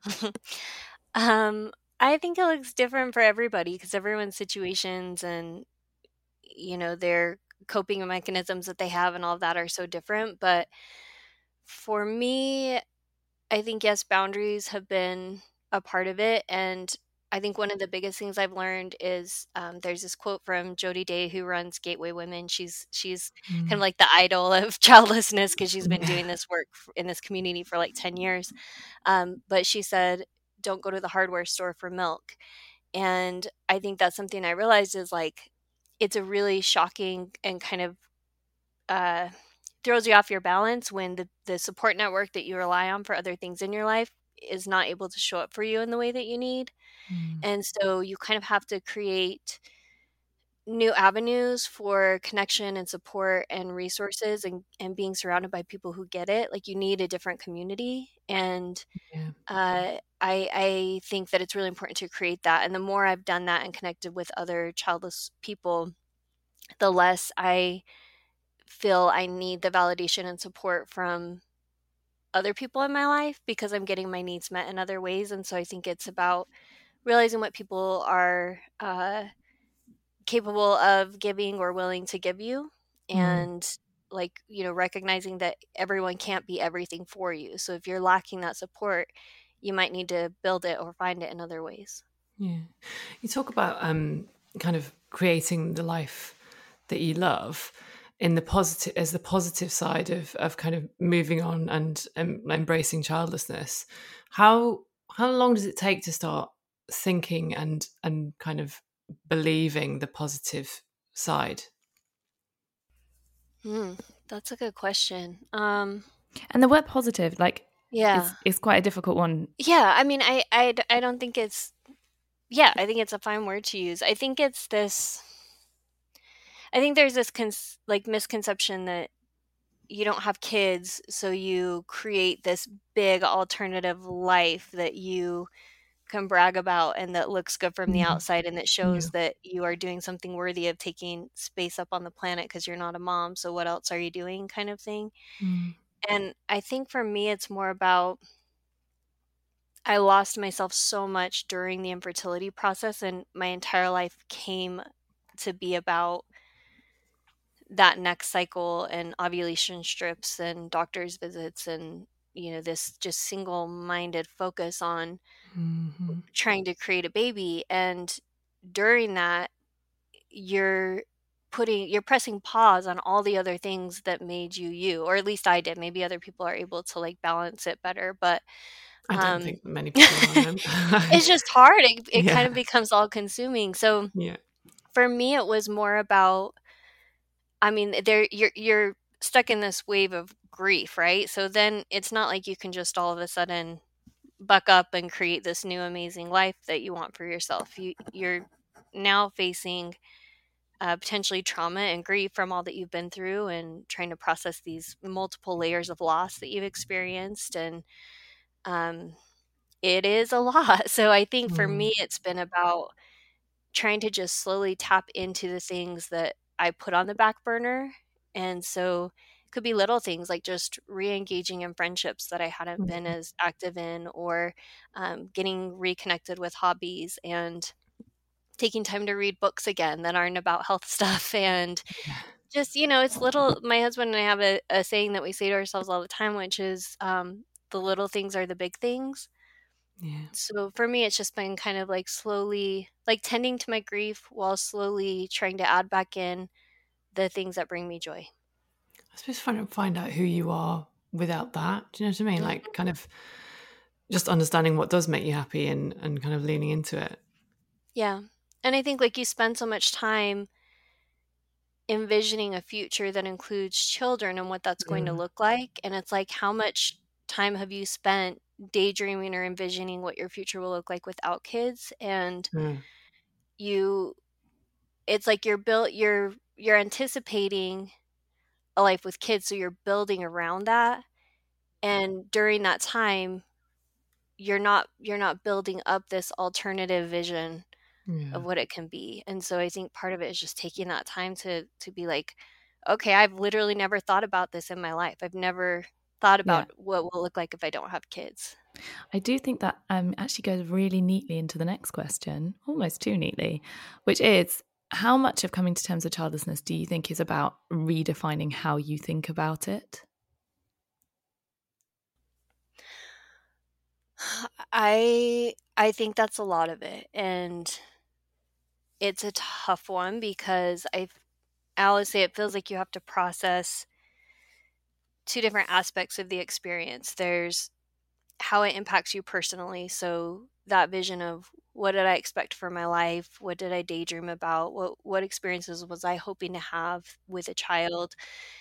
I think it looks different for everybody because everyone's situations and, their coping mechanisms that they have and all of that are so different. But for me, I think, yes, boundaries have been a part of it. And I think one of the biggest things I've learned is there's this quote from Jody Day, who runs Gateway Women. She's kind of like the idol of childlessness because she's been doing this work in this community for like 10 years. But she said, don't go to the hardware store for milk. And I think that's something I realized is like, it's a really shocking and kind of throws you off your balance when the support network that you rely on for other things in your life is not able to show up for you in the way that you need. And so you kind of have to create new avenues for connection and support and resources and being surrounded by people who get it. Like you need a different community. And I think that it's really important to create that. And the more I've done that and connected with other childless people, the less I feel I need the validation and support from other people in my life, because I'm getting my needs met in other ways. And so I think it's about realizing what people are capable of giving or willing to give you, and like, recognizing that everyone can't be everything for you. So if you're lacking that support, you might need to build it or find it in other ways. Yeah. You talk about kind of creating the life that you love in the positive, as the positive side of kind of moving on and embracing childlessness. How long does it take to start thinking and kind of believing the positive side? That's a good question. And the word positive, like, yeah, is quite a difficult one. Yeah, I mean, I don't think it's. Yeah, I think it's a fine word to use. I think it's this. I think there's this misconception that you don't have kids, so you create this big alternative life that you can brag about and that looks good from the outside, and that shows that you are doing something worthy of taking space up on the planet because you're not a mom. So what else are you doing, kind of thing. And I think for me, it's more about, I lost myself so much during the infertility process, and my entire life came to be about that next cycle and ovulation strips and doctor's visits, and this just single-minded focus on trying to create a baby. And during that, you're pressing pause on all the other things that made you, or at least I did. Maybe other people are able to like balance it better, but I don't think many people are. it's just hard. It kind of becomes all consuming. So yeah, for me, it was more about, I mean, you're stuck in this wave of grief, right? So then it's not like you can just all of a sudden buck up and create this new amazing life that you want for yourself. You're now facing potentially trauma and grief from all that you've been through, and trying to process these multiple layers of loss that you've experienced. And it is a lot. So I think for me, it's been about trying to just slowly tap into the things that I put on the back burner. And so it could be little things like just re-engaging in friendships that I hadn't been as active in, or getting reconnected with hobbies, and taking time to read books again that aren't about health stuff. And just, it's little. My husband and I have a saying that we say to ourselves all the time, which is the little things are the big things. Yeah. So for me, it's just been kind of like slowly, like tending to my grief while slowly trying to add back in the things that bring me joy. I suppose find out who you are without that. Do you know what I mean? Like kind of just understanding what does make you happy and kind of leaning into it. Yeah. And I think like you spend so much time envisioning a future that includes children and what that's going to look like. And it's like, how much time have you spent daydreaming or envisioning what your future will look like without kids? And it's like you're anticipating a life with kids, so you're building around that. And during that time, you're not building up this alternative vision of what it can be. And so I think part of it is just taking that time to be like, okay, I've literally never thought about this in my life. I've never thought about what will it look like if I don't have kids. I do think that actually goes really neatly into the next question, almost too neatly, which is, how much of coming to terms with childlessness do you think is about redefining how you think about it? I think that's a lot of it. And it's a tough one, because I always say it feels like you have to process two different aspects of the experience. There's how it impacts you personally. So that vision of, what did I expect for my life? What did I daydream about? What experiences was I hoping to have with a child?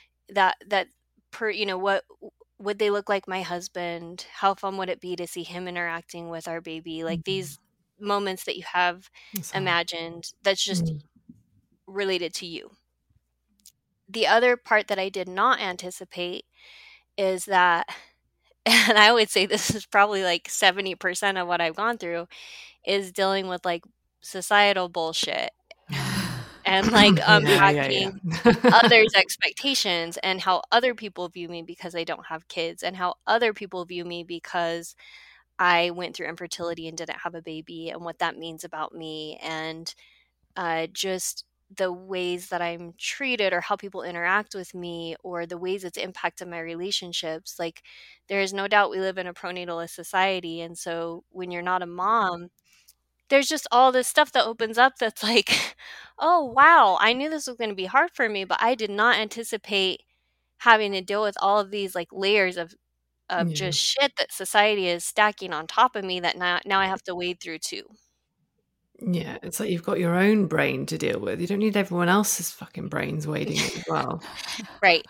What would they look like my husband? How fun would it be to see him interacting with our baby? Like these moments that you have imagined, that's just related to you. The other part that I did not anticipate is that, and I would say this is probably like 70% of what I've gone through, is dealing with like societal bullshit. and like unpacking yeah. others' expectations and how other people view me because I don't have kids, and how other people view me because I went through infertility and didn't have a baby, and what that means about me, and just the ways that I'm treated or how people interact with me or the ways it's impacted my relationships. Like, there is no doubt we live in a pronatalist society. And so when you're not a mom, there's just all this stuff that opens up that's like, oh, wow, I knew this was going to be hard for me, but I did not anticipate having to deal with all of these like layers of Yeah. just shit that society is stacking on top of me that now I have to wade through too. Yeah, it's like you've got your own brain to deal with. You don't need everyone else's fucking brains wading in as well. Right.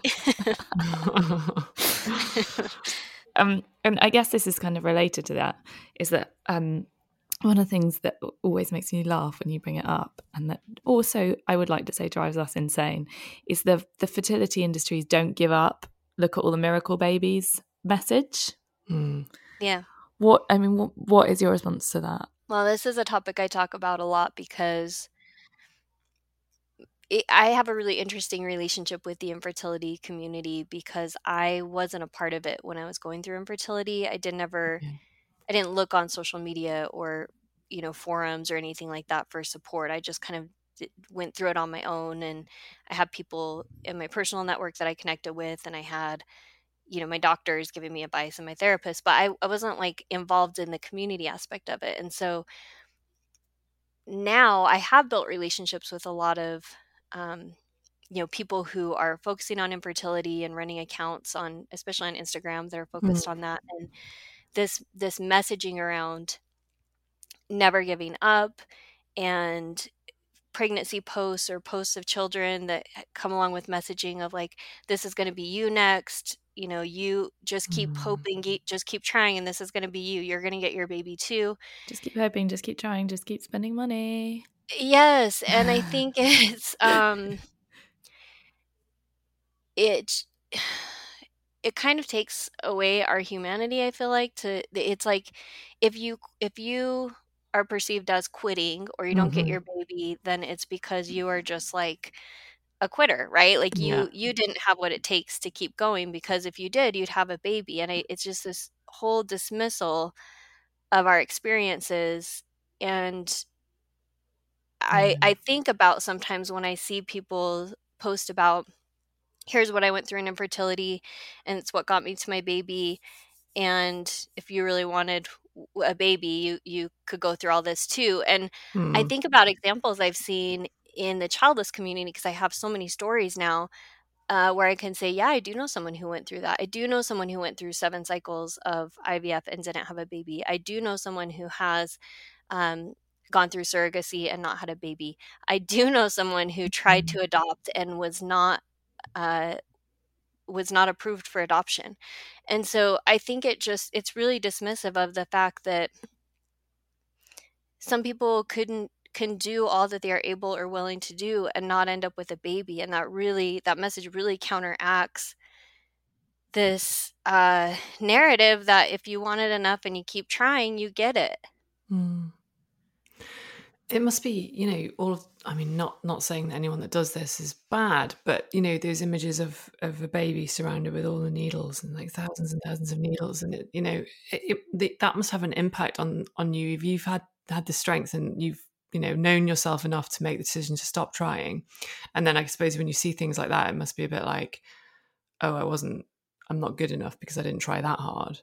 And I guess this is kind of related to that, is that one of the things that always makes me laugh when you bring it up, and that also I would like to say drives us insane, is the fertility industries don't give up, look at all the miracle babies message. Yeah. What is your response to that? Well, this is a topic I talk about a lot because I have a really interesting relationship with the infertility community because I wasn't a part of it when I was going through infertility. I didn't look on social media or, forums or anything like that for support. I just kind of went through it on my own, and I had people in my personal network that I connected with, and I had, my doctors giving me advice and my therapist, but I wasn't like involved in the community aspect of it. And so now I have built relationships with a lot of, people who are focusing on infertility and running accounts on, especially on Instagram, that are focused on that. And this messaging around never giving up and pregnancy posts or posts of children that come along with messaging of like, this is going to be you next. You just keep hoping, just keep trying, and this is going to be you. You're going to get your baby too. Just keep hoping, just keep trying, just keep spending money. Yes, and I think it's it kind of takes away our humanity. I feel like it's like if you are perceived as quitting or you don't get your baby, then it's because you are just like a quitter, right? Like you didn't have what it takes to keep going, because if you did, you'd have a baby. And it's just this whole dismissal of our experiences. And I think about sometimes when I see people post about, here's what I went through in infertility, and it's what got me to my baby. And if you really wanted a baby, you could go through all this too. And I think about examples I've seen in the childless community, because I have so many stories now where I can say, yeah, I do know someone who went through that. I do know someone who went through 7 cycles of IVF and didn't have a baby. I do know someone who has gone through surrogacy and not had a baby. I do know someone who tried to adopt and was not approved for adoption. And so I think it's really dismissive of the fact that some people can do all that they are able or willing to do and not end up with a baby. And that message really counteracts this narrative that if you want it enough and you keep trying, you get it. It must be, not saying that anyone that does this is bad, but, those images of a baby surrounded with all the needles and like thousands and thousands of needles. And, that must have an impact on you if you've had the strength and you've, known yourself enough to make the decision to stop trying. And then I suppose when you see things like that, it must be a bit like, oh, I'm not good enough because I didn't try that hard.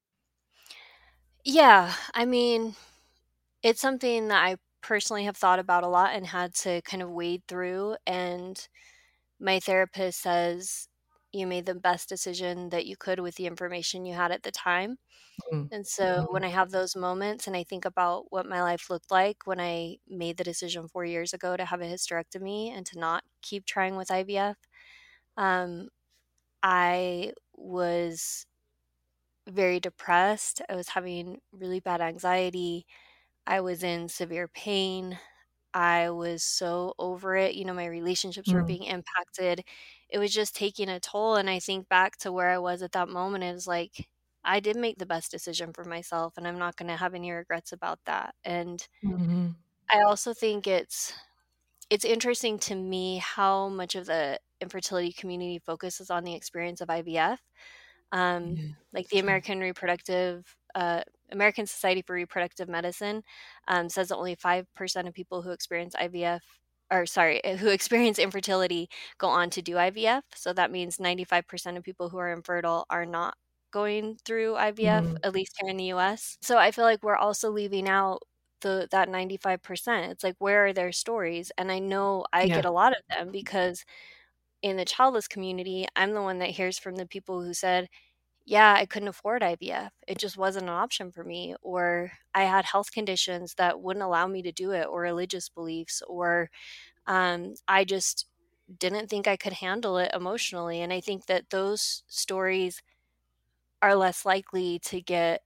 Yeah. I mean, it's something that I personally have thought about a lot and had to kind of wade through. And my therapist says you made the best decision that you could with the information you had at the time. And so when I have those moments and I think about what my life looked like when I made the decision 4 years ago to have a hysterectomy and to not keep trying with IVF, I was very depressed. I was having really bad anxiety. I was in severe pain. I was so over it. My relationships were being impacted. It was just taking a toll. And I think back to where I was at that moment. It was like, I did make the best decision for myself, and I'm not going to have any regrets about that. And I also think it's it's interesting to me how much of the infertility community focuses on the experience of IVF. Like the American Society for Reproductive Medicine says that only 5% of people who experience who experience infertility go on to do IVF. So that means 95% of people who are infertile are not going through IVF, at least here in the US. So I feel like we're also leaving out that 95%. It's like, where are their stories? And I know I get a lot of them because in the childless community, I'm the one that hears from the people who said, yeah, I couldn't afford IVF. It just wasn't an option for me. Or I had health conditions that wouldn't allow me to do it, or religious beliefs, or I just didn't think I could handle it emotionally. And I think that those stories are less likely to get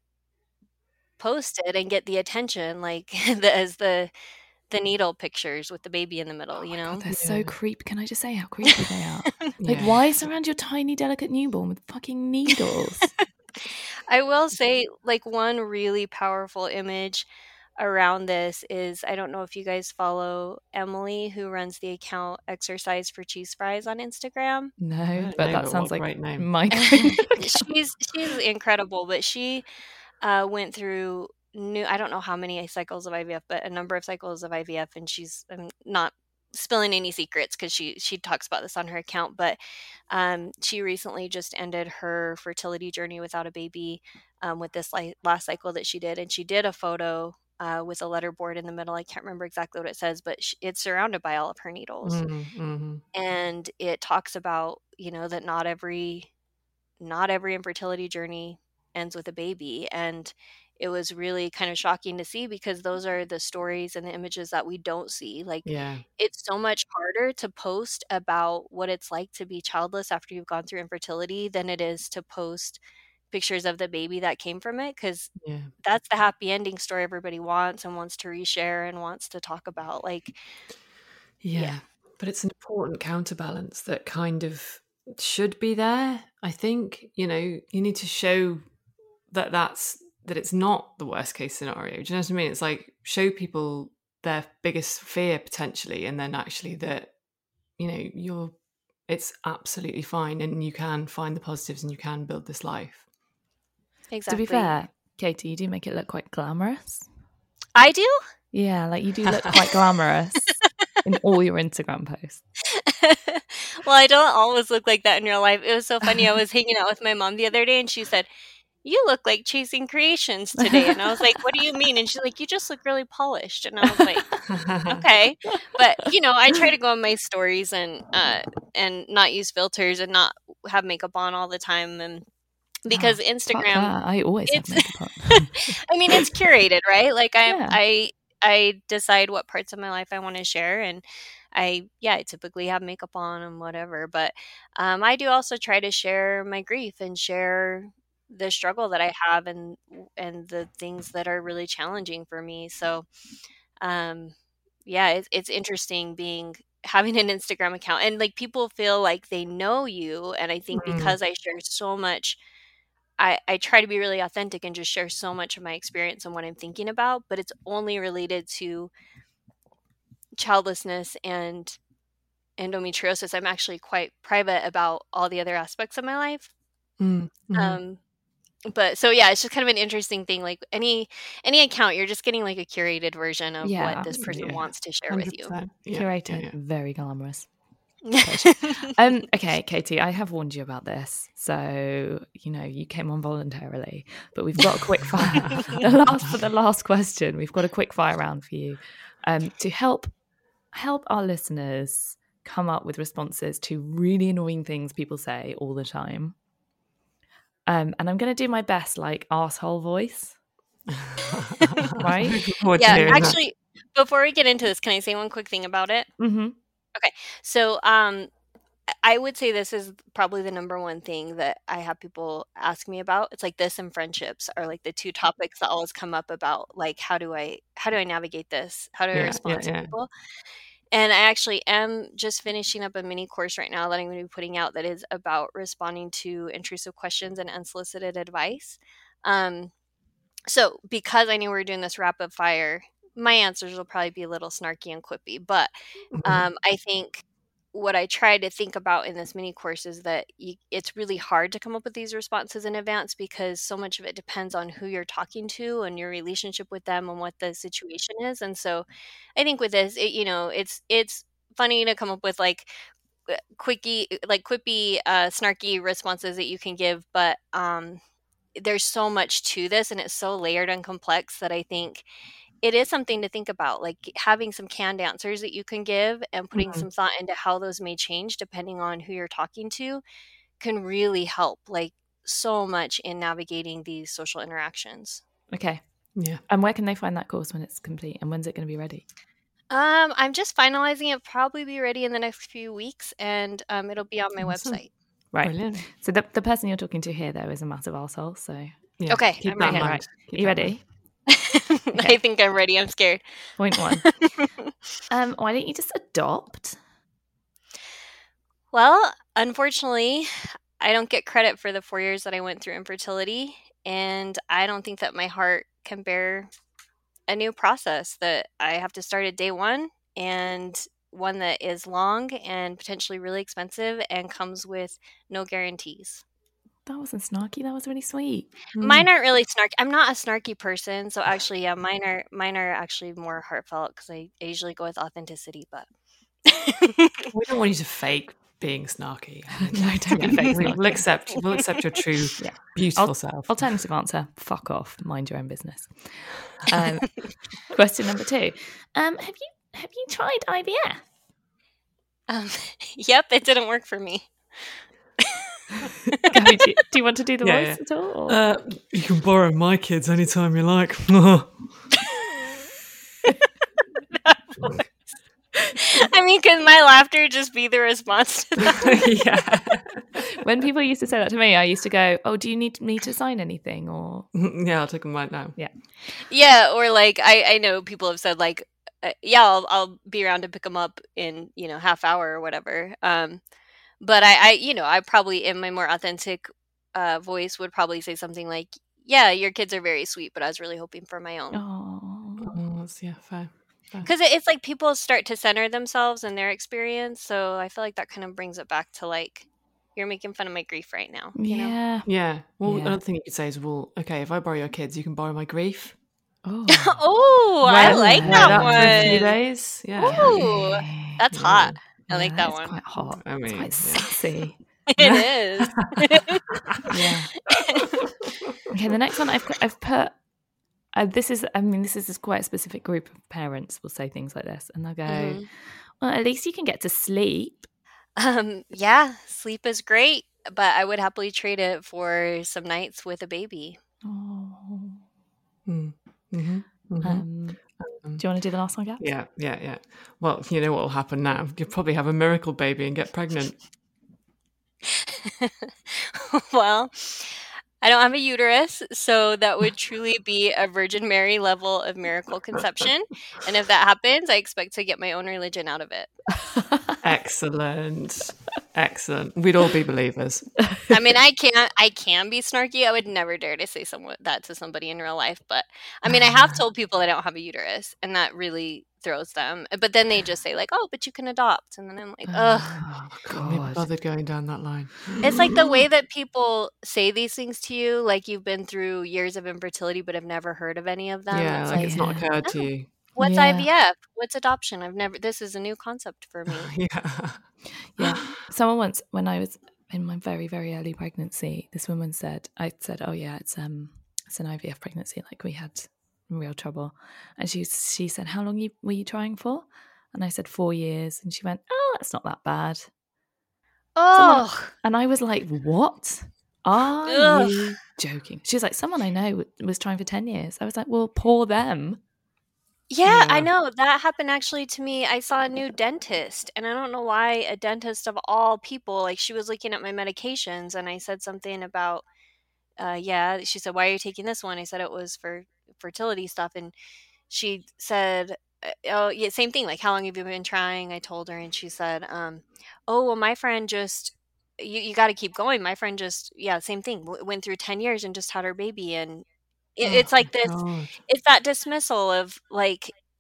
posted and get the attention, like as the needle pictures with the baby in the middle, you know? God, they're so creepy. Can I just say how creepy they are? Like, why surround your tiny, delicate newborn with fucking needles? I will say, like, one really powerful image around this is, I don't know if you guys follow Emily, who runs the account Exercise for Cheese Fries on Instagram. No, but that sounds like great name. my she's incredible, but she went through I don't know how many cycles of IVF, but a number of cycles of IVF, and she's not spilling any secrets because she talks about this on her account, but she recently just ended her fertility journey without a baby with this last cycle that she did, and she did a photo with a letter board in the middle. I can't remember exactly what it says, but it's surrounded by all of her needles. And it talks about, you know, that not every infertility journey ends with a baby. And it was really kind of shocking to see, because those are the stories and the images that we don't see. Like, it's so much harder to post about what it's like to be childless after you've gone through infertility than it is to post pictures of the baby that came from it, because that's the happy ending story everybody wants and wants to reshare and wants to talk about. Like, but it's an important counterbalance that kind of should be there. I think, you know, you need to show that it's not the worst case scenario. Do you know what I mean? It's like, show people their biggest fear potentially, and then actually that, you know, it's absolutely fine and you can find the positives and you can build this life. Exactly. To be fair, Katie, you do make it look quite glamorous. I do? Yeah, like you do look quite glamorous in all your Instagram posts. Well, I don't always look like that in real life. It was so funny. I was hanging out with my mom the other day and she said, "You look like Chasing Creations today." And I was like, "What do you mean?" And she's like, "You just look really polished." And I was like, okay. But, you know, I try to go on my stories and not use filters and not have makeup on all the time. And because Instagram, I always have makeup on. I mean, it's curated, right? Like I decide what parts of my life I want to share, and I typically have makeup on and whatever. But I do also try to share my grief and share the struggle that I have and the things that are really challenging for me. So, it's interesting having an Instagram account, and like people feel like they know you. And I think because I share so much, I try to be really authentic and just share so much of my experience and what I'm thinking about, but it's only related to childlessness and endometriosis. I'm actually quite private about all the other aspects of my life. But so it's just kind of an interesting thing. Like any account, you're just getting like a curated version of what this person wants to share with you. Curated, very glamorous. Okay, Katie, I have warned you about this, so you know you came on voluntarily, but we've got a quick fire. For the last question, we've got a quick fire round for you to help our listeners come up with responses to really annoying things people say all the time. And I'm going to do my best, like, arsehole voice. Right? Actually, before we get into this, can I say one quick thing about it? Mm-hmm. Okay. So I would say this is probably the number one thing that I have people ask me about. It's like this and friendships are like the two topics that always come up about, like, how do I navigate this? How do I respond to people? And I actually am just finishing up a mini course right now that I'm going to be putting out that is about responding to intrusive questions and unsolicited advice. So because I knew we were doing this rapid fire my answers will probably be a little snarky and quippy, but I think what I try to think about in this mini course is that it's really hard to come up with these responses in advance because so much of it depends on who you're talking to and your relationship with them and what the situation is. And so I think with this, it's funny to come up with like quippy, snarky responses that you can give, but there's so much to this and it's so layered and complex that I think it is something to think about, like having some canned answers that you can give and putting some thought into how those may change depending on who you're talking to can really help like so much in navigating these social interactions. Okay. Yeah. And where can they find that course when it's complete, and when's it going to be ready? I'm just finalizing it. Probably be ready in the next few weeks, and it'll be on my website. Right. Brilliant. So the person you're talking to here, though, is a massive arsehole. So Yeah. Okay, Keep I'm that in ready. mind. Right. Keep You that in ready? mind. I think I'm ready. I'm scared. Point one. Why don't you just adopt? Well, unfortunately, I don't get credit for the 4 years that I went through infertility, and I don't think that my heart can bear a new process that I have to start at day one, and one that is long and potentially really expensive and comes with no guarantees. That wasn't snarky. That was really sweet. Mine aren't really snarky. I'm not a snarky person, so actually, yeah, mine are actually more heartfelt because I usually go with authenticity. But We don't want you to fake being snarky. No, don't be fake snarky. We'll accept your true, beautiful self. Alternative answer: fuck off. Mind your own business. Question number 2: Have you tried IVF? Yep, it didn't work for me. Gabby, do you want to do the Yeah, voice at all? Or? You can borrow my kids anytime you like. I mean, can my laughter just be the response to that? Yeah. When people used to say that to me, I used to go, "Oh, do you need me to sign anything?" Or Yeah, I'll take them right now. Yeah, or like I know people have said like, I'll be around to pick them up in half hour or whatever. But I probably in my more authentic voice would probably say something like, "Yeah, your kids are very sweet, but I was really hoping for my own." oh, That's, fair. Because it's like people start to center themselves in their experience, so I feel like that kind of brings it back to like, you're making fun of my grief right now. You know? yeah. Yeah. Well, Yeah. another thing you could say is, well, okay, if I borrow your kids, you can borrow my grief. Oh, Oh, I Well, like wear that that for a few one. days. Yeah. Ooh, that's hot. I like that it's one. quite hot. I It's mean, quite yeah. sexy. It is. Yeah. Okay, the next one I've put. This is quite a specific group of parents will say things like this, and they'll go, "Well, at least you can get to sleep." Yeah, sleep is great, but I would happily trade it for some nights with a baby. Oh. Mm. Mhm. Mhm. Do you want to do the last one, Gab? Yeah. Well, you know what will happen now? You'll probably have a miracle baby and get pregnant. Well, I don't have a uterus, so that would truly be a Virgin Mary level of miracle conception. And if that happens, I expect to get my own religion out of it. Excellent. We'd all be believers. I mean, I can be snarky. I would never dare to say that to somebody in real life. But I mean, I have told people I don't have a uterus, and that really throws them. But then they just say like, "Oh, but you can adopt," and then I'm like, "Ugh." Oh, God. Maybe bothered going down that line. It's like the way that people say these things to you, like you've been through years of infertility but have never heard of any of them. Yeah, It's like like, it's not occurred to you. what's Yeah. IVF? What's adoption? This is a new concept for me. Yeah. Yeah. Someone once, when I was in my very, very early pregnancy, this woman said, "Oh yeah, it's an IVF pregnancy. Like we had real trouble." And she said, "How long were you trying for?" And I said 4 years. And she went, "Oh, that's not that bad." Oh, And I was like, "What? Are Ugh. you joking?" She was like, "Someone I know was trying for 10 years." I was like, "Well, poor them." yeah, I Yeah. know. That happened actually to me. I saw a new dentist, and I don't know why a dentist of all people, like she was looking at my medications, and I said something about, she said, "Why are you taking this one?" I said it was for fertility stuff, and she said, "Oh, yeah, same thing. Like, how long have you been trying?" I told her, and she said, "Oh, well, my friend just, you got to keep going. My friend just, same thing. Went through 10 years and just had her baby." And it's like this, God. it's that dismissal of like,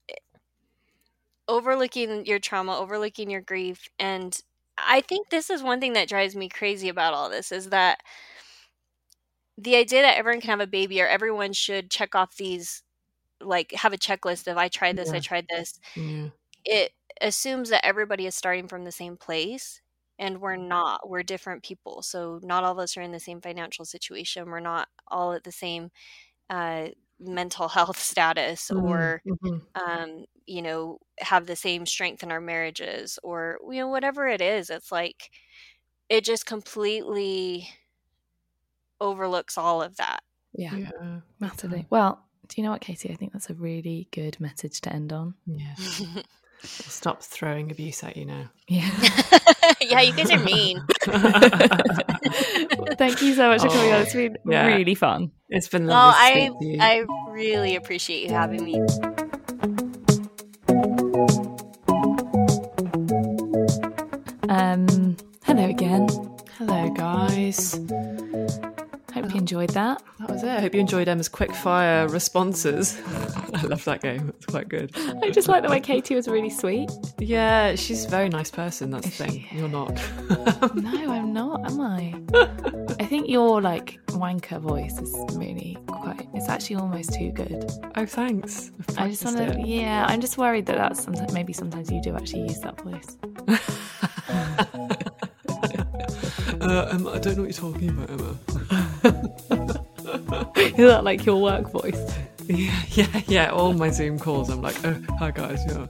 overlooking your trauma, overlooking your grief. And I think this is one thing that drives me crazy about all this, is that the idea that everyone can have a baby, or everyone should check off these, like have a checklist of I tried this, I tried this. It assumes that everybody is starting from the same place, and we're not. We're different people. So not all of us are in the same financial situation. We're not all at the same mental health status, or you know, have the same strength in our marriages, or, you know, whatever it is. It's like it just completely overlooks all of that. Yeah. Massively. Well, do you know what, Katie? I think that's a really good message to end on. Yes. I'll stop throwing abuse at you now. Yeah. Yeah, you guys are mean. Thank you so much for coming on. It's been really fun. It's been lovely. I really appreciate you having me. Hello again. Hello, guys. Hope you enjoyed that. That was it. I hope you enjoyed Emma's quick fire responses. I love that game. It's quite good. I just like the way Katie was really sweet. Yeah, she's a very nice person. That's the thing. You're not. No, I'm not, am I? I think your like wanker voice is really quite. It's actually almost too good. Oh, thanks. I just want to. Yeah, I'm just worried that that's sometimes. Maybe sometimes you do actually use that voice. Emma, I don't know what you're talking about, Emma. Is that like your work voice? Yeah. All my Zoom calls, I'm like, oh, hi guys, yeah.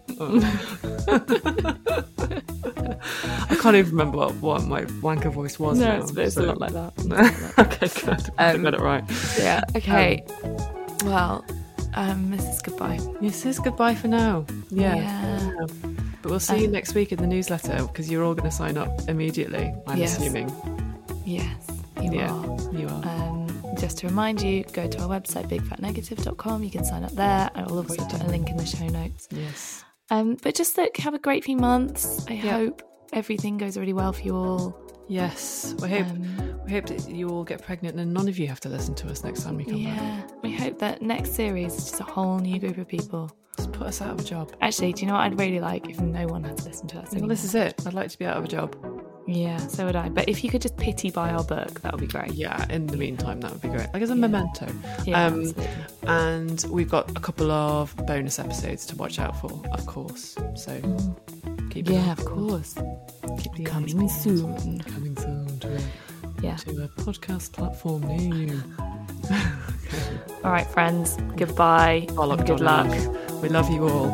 I can't even remember what my wanker voice was. No, now, it's a lot like that. Okay, good. I got it right. Yeah. Okay. Well, this is goodbye. This is goodbye for now. Yeah. But we'll see you next week in the newsletter, because you're all going to sign up immediately, I'm assuming. Yes, you are. Just to remind you, go to our website, bigfatnegative.com. You can sign up there. I will also put a link in the show notes. Yes. But just look, have a great few months. I hope everything goes really well for you all. Yes. We hope that you all get pregnant and none of you have to listen to us next time we come back. Yeah. We hope that next series is just a whole new group of people. Just put us out of a job. Actually, do you know what I'd really like if no one had to listen to us anymore? Well, this is it. I'd like to be out of a job. Yeah, so would I. But if you could just pity buy our book, that would be great. Yeah, in the meantime, that would be great. Like as a memento. Yeah, absolutely. And we've got a couple of bonus episodes to watch out for, of course. So keep it on. of course. Coming soon. Coming soon to a podcast platform near you. All right, friends. Goodbye. And good luck. We love you all.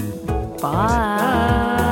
Bye.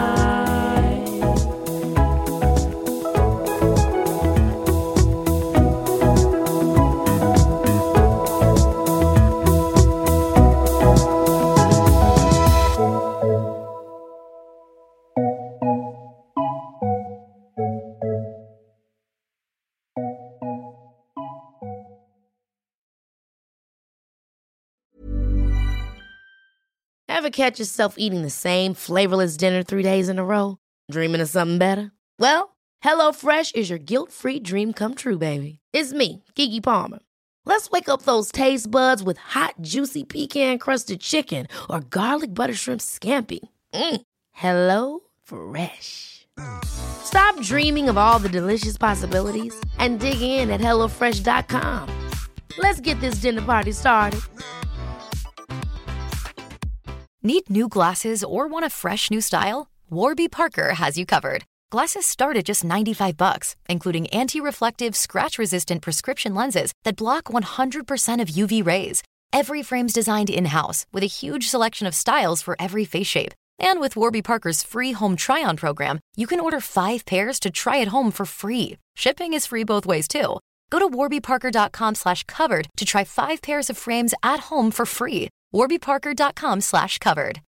Ever catch yourself eating the same flavorless dinner 3 days in a row? Dreaming of something better? Well, HelloFresh is your guilt-free dream come true, baby. It's me, Keke Palmer. Let's wake up those taste buds with hot, juicy pecan-crusted chicken or garlic butter shrimp scampi. Hello Fresh. Stop dreaming of all the delicious possibilities and dig in at HelloFresh.com. Let's get this dinner party started. Need new glasses or want a fresh new style? Warby Parker has you covered. Glasses start at just $95, including anti-reflective, scratch-resistant prescription lenses that block 100% of UV rays. Every frame's designed in-house with a huge selection of styles for every face shape. And with Warby Parker's free home try-on program, you can order 5 pairs to try at home for free. Shipping is free both ways, too. Go to warbyparker.com/covered to try 5 pairs of frames at home for free. warbyparker.com/covered.